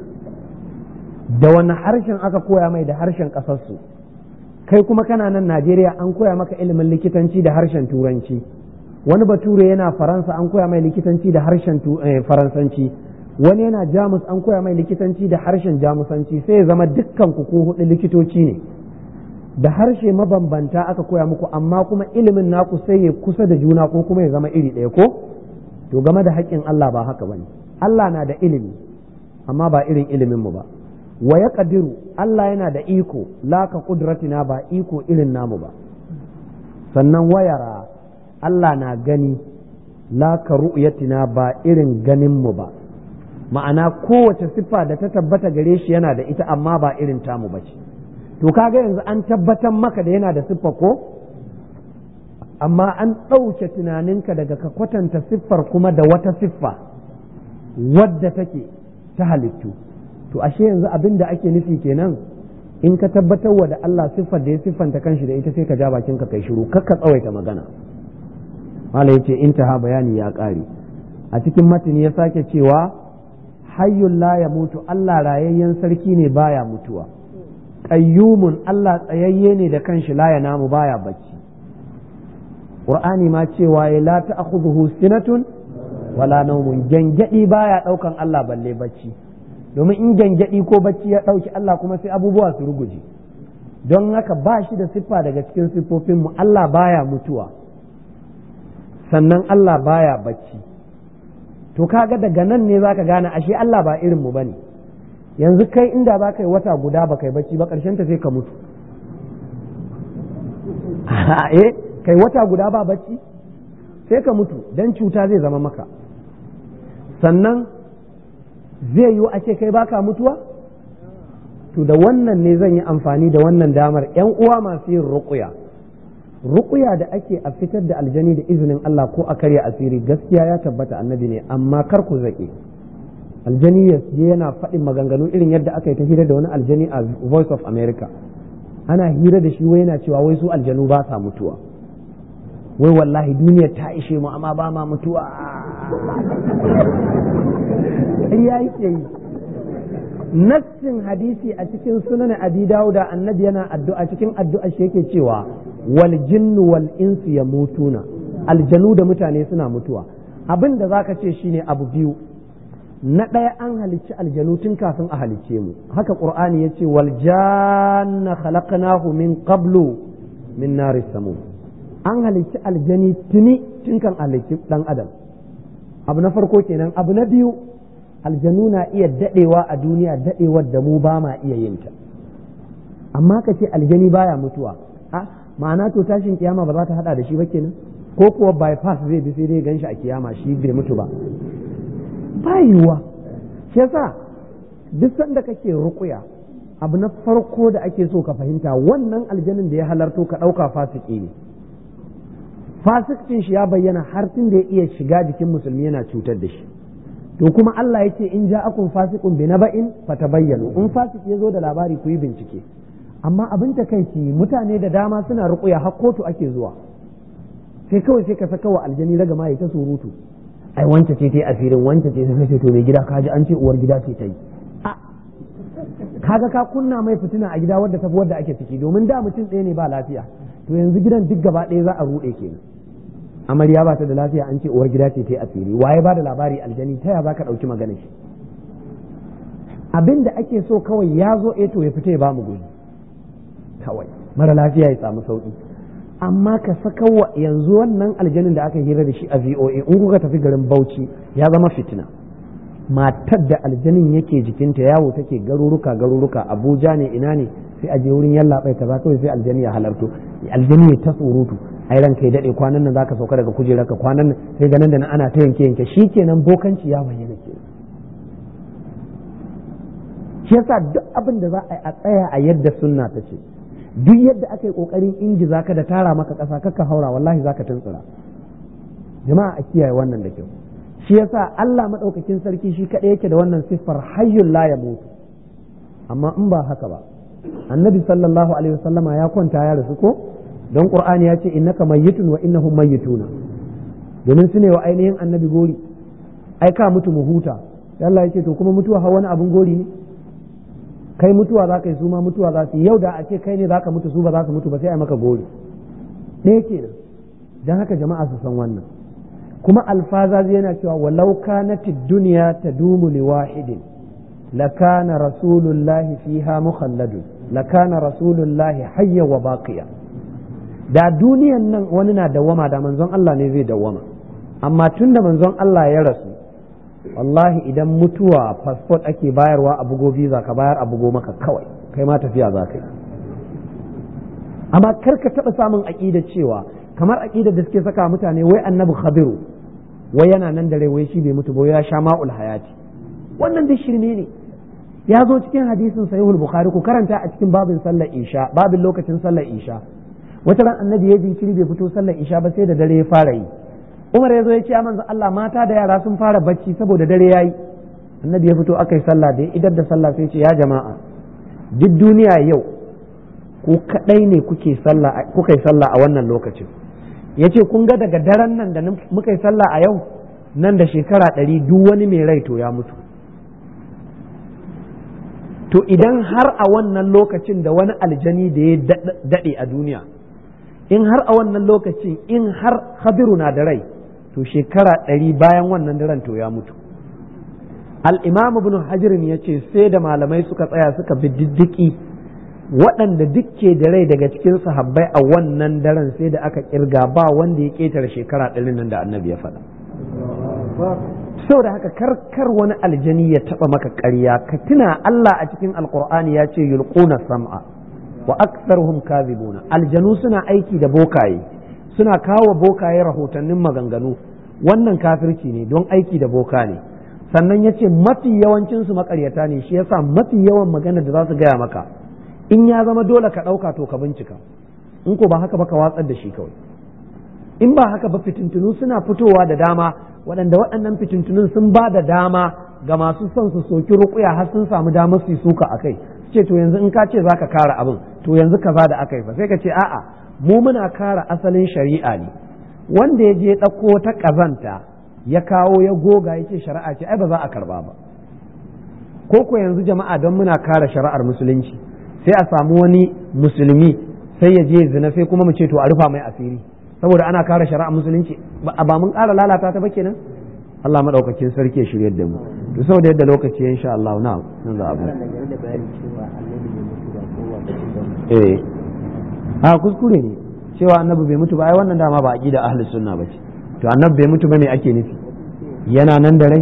da wani harshen aka koya mai da harshen ƙasarsu kai kuma kana nan najeriya an koya maka ilimin likitanci da harshen turanci wani bature yana faransa an koya mai likitanci da harshen faransanci wani yana jamus an koya mai likitanci da harshen jamusanci sai ya zama dukkan ku ko hudu likitoci ne da harshe mabambanta aka koya muku amma kuma ilimin naku sai ya kusa da juna ko kuma ya zama iri ɗaya ko to game da haƙƙin Allah ba haka bane Allah na da ilimi amma ba irin ilimin mu ba wa ya ƙadiru Allah yana da iko la ka ƙudratina ba iko irin namu ba sannan wayara Allah na gani la ka ru'yatina ba irin ganin mu ba ma'ana kowace siffa da ta tabbata gare shi yana da ita amma ba irin tamu ba ce to kaga yanzu an tabbatar maka da yana da siffa ko amma an ɗauke tunaninka daga ka kwatanta siffar kuma da wata siffa wadda take ta halittu to ashe yanzu abin da ake nufi kenan in ka tabbatar wa da Allah siffar da ya siffanta kanshi da ita sai ka ja bakinka kai shiru kakka tsawaita magana mala yace intaha bayani ya ƙare a cikin matini ya sake cewa hayyul la ya mutu Allah rayayyen sarki ne baya mutuwa qayyumun Allah tsayayye ne da kanshi la ya namu baya bacci Qur'ani ma cewa ya la ta'khudhuhu sinatun wala nawmun gangadi baya daukan Allah balle bacci domin in gangadi ko bacci ya dauki Allah kuma sai abubuwa su ruguje don haka ba shi da siffa daga cikin siffofinmu. Allah baya mutuwa sannan Allah baya bacci. To kaga daga nan ne zaka gane ashe Allah ba irin mu bane. Yanzu kai inda za ka yi wata guda ba kai bacci ba ƙarshen ta sai ka mutu. eh kai wata guda ba bacci sai ka mutu dan cuta zai zama maka. Sannan zai yiwu a ce kai baka mutuwa? To da wannan ne zan yi amfani da wannan damar ‘yan uwa masu yin ruƙuya. Ruƙuya da ake a fitar da aljani da izinin Allah ko a karya asiri gaskiya ya tabbata annabi ne, amma kar ku zaƙe. Aljani ya je yana faɗin maganganu irin yadda aka yi ta hira da wani aljani a Voice of America. Ana hira da shi wai yana cewa wai su aljanu ba sa mutuwa. Wai wallahi duniya ta ishe mu amma ba ma mutuwa. Ya yi yi. Nassin hadisi a cikin sunan Abi Dawuda annabi yana addu'a cikin addu'a shi yake cewa wal jinnu wal insu yamutuna, aljanu da mutane suna mutuwa. Abin da zaka ce shine abu biyu. Na ɗaya an halicci aljanu tun kafin a halicce mu, haka Qur'ani yace wal janna khalaqnahu min qablu min nari samum. An halicci aljani tuni tun kan halicci dan adam. Abu na farko kenan. Abu na biyu, aljanu na iya dadewa a duniya dadewar da mu ba ma iya yin ta. Amma ka ce aljani baya mutuwa, a ma'ana to tashin kiyama ba za ta hada da shi ba kenan, ko kuwa bypass zai bi sai dai ganshi a kiyama shi bai mutu ba. Ba yiwuwa. Shi yasa duk sanda kake ruƙuya, abu na farko da ake so ka fahimta, wannan aljanin da ya halarto ka ɗauka fasiki ne. Fasikcin shi ya bayyana har tun da ya iya shiga jikin musulmi yana cutar da shi. To kuma Allah ya ce in ja'akum fasiqun bi naba'in fatabayyanu, in fasik ya zo da labari ku yi bincike. Amma abin takeici mutane da dama suna ruƙuya har kotu ake zuwa, sai kawai sai ka saka wa aljani daga ma ya ta surutu. Ai wance ce ta yi asirin, wance ce ta ce to mai gida kaji an ce uwar gida ce ta yi. A kaga ka kunna mai fitina a gida wadda tafi wadda ake ciki, domin da mutum ɗaya ne ba lafiya, to yanzu gidan duk gaba ɗaya za a ruɗe kenan. Amarya ba ta da lafiya an ce uwar gida ce ta yi asiri, waye ba da labari aljani, ta ya za ka ɗauki magana shi? Abin da ake so kawai ya zo eh to ya fita ya ba mu guri kawai, mara lafiya ya samu sauƙi. Amma ka saka wa yanzu wannan aljanin da aka hira da shi a V O A in kuka tafi garin Bauchi ya zama fitina. Matar da aljanin yake jikinta yawo take garuruka garuruka, Abuja ne ina ne, sai a je wurin yallaɓai kaza kawai sai aljani ya halarto, aljani ya ta surutu, ai ranka ya daɗe kwanan nan zaka sauka daga kujerarka, kwanan nan sai ganin da nan ana ta yanke yanke, shikenan bokanci ya bayyana kenan. Shi yasa duk abin da za a yi a tsaya a yadda sunna ta ce, duk yadda aka yi kokarin ingiza ka da tara maka ƙasa kakka haura, wallahi zaka tuntsura. Jama'a a kiyaye wannan da kyau. Shi yasa Allah madaukakin sarki shi kaɗai yake da wannan siffar hayyul la yamutu. Amma in ba haka ba, Annabi sallallahu alaihi wasallama ya kwanta ya rasu ko? Don Qur'ani ya ce innaka mayyitun wa innahum mayyituna. Domin su ne wa ainihin Annabi gori. Ai ka mutu mu huta. Allah ya ce to kuma mutuwa ha wani abun gori ne? Kai mutuwa za ka yi, su ma mutuwa za su yi. Yau da a ce kai ne za ka mutu su ba za su mutu ba sai a maka gori. Ɗaya kenan. Don haka jama'a su san wannan. Kuma alfazazi yana cewa walau kanatid dunya tadumu liwahidin lakana rasulullahi fiha mukhalladun lakana rasulullahi hayya wa baqiya. Da duniyan nan wani na dawwama da manzon Allah ne zai dawwama, amma tunda manzon Allah ya rasu, wallahi idan mutuwa passport ake bayarwa a bugo visa ka bayar a bugo maka kawai, kai ma tafiya za ka yi. Amma kar ka taɓa samun aƙida cewa kamar aƙidar da suke saka mutane wai annabi Khabiru wai yana nan da rai wai shi bai mutu ba, ya sha ma'ul hayati. Wannan duk shirme ne. Ya zo cikin hadisin sahihul Bukhari, ku karanta a cikin babin sallar isha, babin lokacin sallar isha. Wata ran annabi ya jinkiri bai fito sallar isha ba sai da dare ya fara yi. Umar ya zo ya ce a manzo Allah mata da yara sun fara bacci saboda dare yayi. Annabi ya fito aka yi sallah, da ya idar da sallah sai ya ce ya jama'a duk duniya yau ku kadai ne kuke sallah kuka yi sallah a wannan lokacin. Yace kun ga daga daren nan da muka yi sallah a yau nan da shekara ɗari duk wani mai rai to ya mutu. To idan har a wannan lokacin da wani aljani da ya daɗe a duniya, in har a wannan lokacin in har Khadiru na da rai to shekara ɗari bayan wannan daren to ya mutu. Al-Imam Ibn Hajar ya ce sai da malamai suka tsaya suka bi diddiki waɗanda dukke da rai daga cikin sahabbai a wannan daren sai da aka kirga ba wanda ya ƙetare shekara ɗari nan da annabi ya faɗa. Saboda haka karkar wani aljani ya taɓa maka ƙarya, ka tuna Allah a cikin alƙur'ani ya ce yulquna sam'a wa aktharuhum kadhibuna. Aljanu suna aiki da bokaye, suna kawo bokaye rahotannin maganganu, wannan kafirci ne don aiki da boka ne. Sannan ya ce mafi yawancinsu maƙaryata ne, shi yasa mafi yawan magana da za su gaya maka in ya zama dole ka ɗauka to ka bincika, in ko ba haka ba ka watsar da shi kawai. In ba haka ba fitintunu suna fitowa da dama, waɗanda waɗannan fitintunun sun ba da dama ga masu son su soki ruƙuya har sun samu damar su suka a kai, ce to yanzu in ka ce za ka kara abin to yanzu kaza da aka yi fa, sai ka ce a'a mu muna kara asalin shari'a ne. Wanda ya je ɗauko ta ƙazanta ya kawo ya goga ya ce shari'a ce, ai ba za a karba ba. Ko ko yanzu jama'a don muna kara shari'ar musulunci sai a samu wani musulmi sai ya je zina sai kuma mu ce to a rufa mai asiri saboda ana kare shari'a musulunci, ba mun ƙara lalata ta ba kenan. Allah madaukakin sarki ya shirye da mu. To saboda yadda lokaci ya insha Allah na nan za a bu eh a kuskure ne cewa annabi bai mutu ba, ai wannan dama ba aqida ahlus sunna bace. To annabi bai mutu ba me ake nufi, yana nan da rai?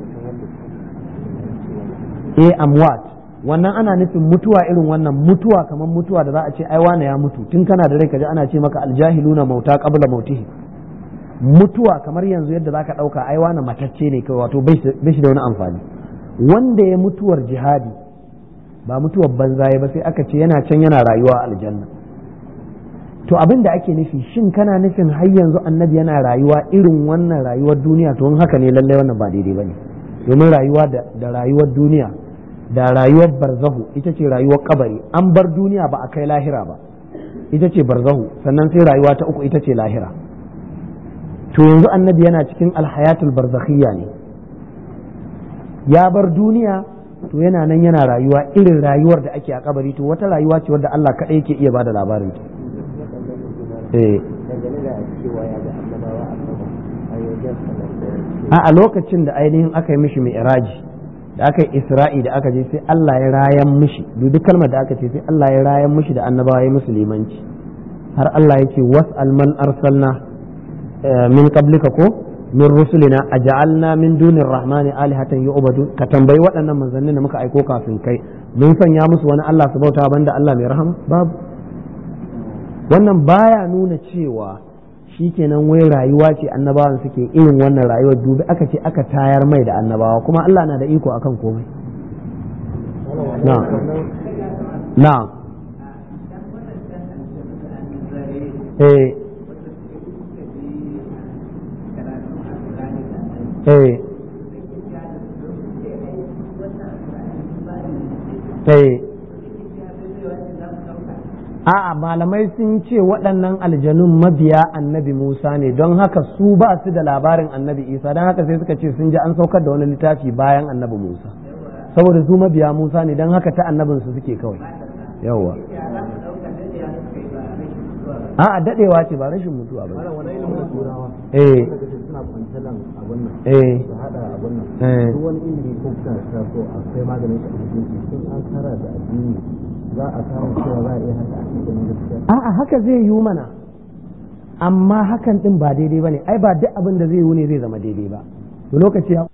eh amwat, wannan ana nufin mutuwa irin wannan mutuwa kamar mutuwa da za a ce ai wane ya mutu tun kana da rai kaji ana ce maka aljahiluna mauta qabla mautihi. Mutuwa kamar yanzu yadda zaka dauka ai wane matacce ne kai, wato bai shi da wani amfani. Wanda ya mutuwar jihadi ba mutuwar banza ba sai aka ce yana can yana rayuwa aljanna. To abin da ake nufi, shin kana nufin har yanzu annabi yana rayuwa irin wannan rayuwar duniya? To in haka ne lallai wannan ba daidai bane, domin rayuwa da rayuwar duniya da rayuwar barzahu ita ce rayuwar kabari. An bar duniya ba a kai lahira ba, ita ce barzahu, sannan sai rayuwa ta uku ita ce lahira. To yanzu annabi yana cikin alhayatul barzakhiyya ne, ya bar duniya to yana nan yana rayuwa irin rayuwar da ake a kabari. To wata rayuwa ce wadda Allah kaɗai yake iya bada labarin ta. eh a lokacin da ainihin aka yi mishi mi'raji, da aka yi isra'i, da aka je sai Allah ya rayan mishi, dubi kalmar da aka ce sai Allah ya rayan mishi da annabawa ya musulmanci, har Allah yake was'al man arsalna min qablika ko min rusulina aj'alna min dunir rahmani alihatan yu'badu. Ka tambayi waɗannan manzannin da muka aiko kafin kai, mun sanya musu wani Allah su bauta banda Allah mai rahama? Babu. Wannan baya nuna cewa shikenan wai rayuwa ce annabawan suke irin wannan rayuwar. Dubi aka ce aka tayar mai da annabawa, kuma Allah na da iko akan komai. na'am na'am eh eh eh a'a malamai sun ce waɗannan aljanun mabiya annabi Musa ne, don haka su ba su da labarin annabi Isa, don haka sai suka ce sun ji an saukar da wani littafi bayan annabi Musa, saboda su mabiya Musa ne, don haka ta annabin su suke kawai. Yawwa a'a dadewa ce ba rashin mutuwa ba. eh eh za a samu cewa za a iya haka a cikin gaskiya. A'a haka zai yi mana, amma hakan din ba daidai bane. Ai ba duk abin da zai yi ne zai zama daidai ba. To lokaci ya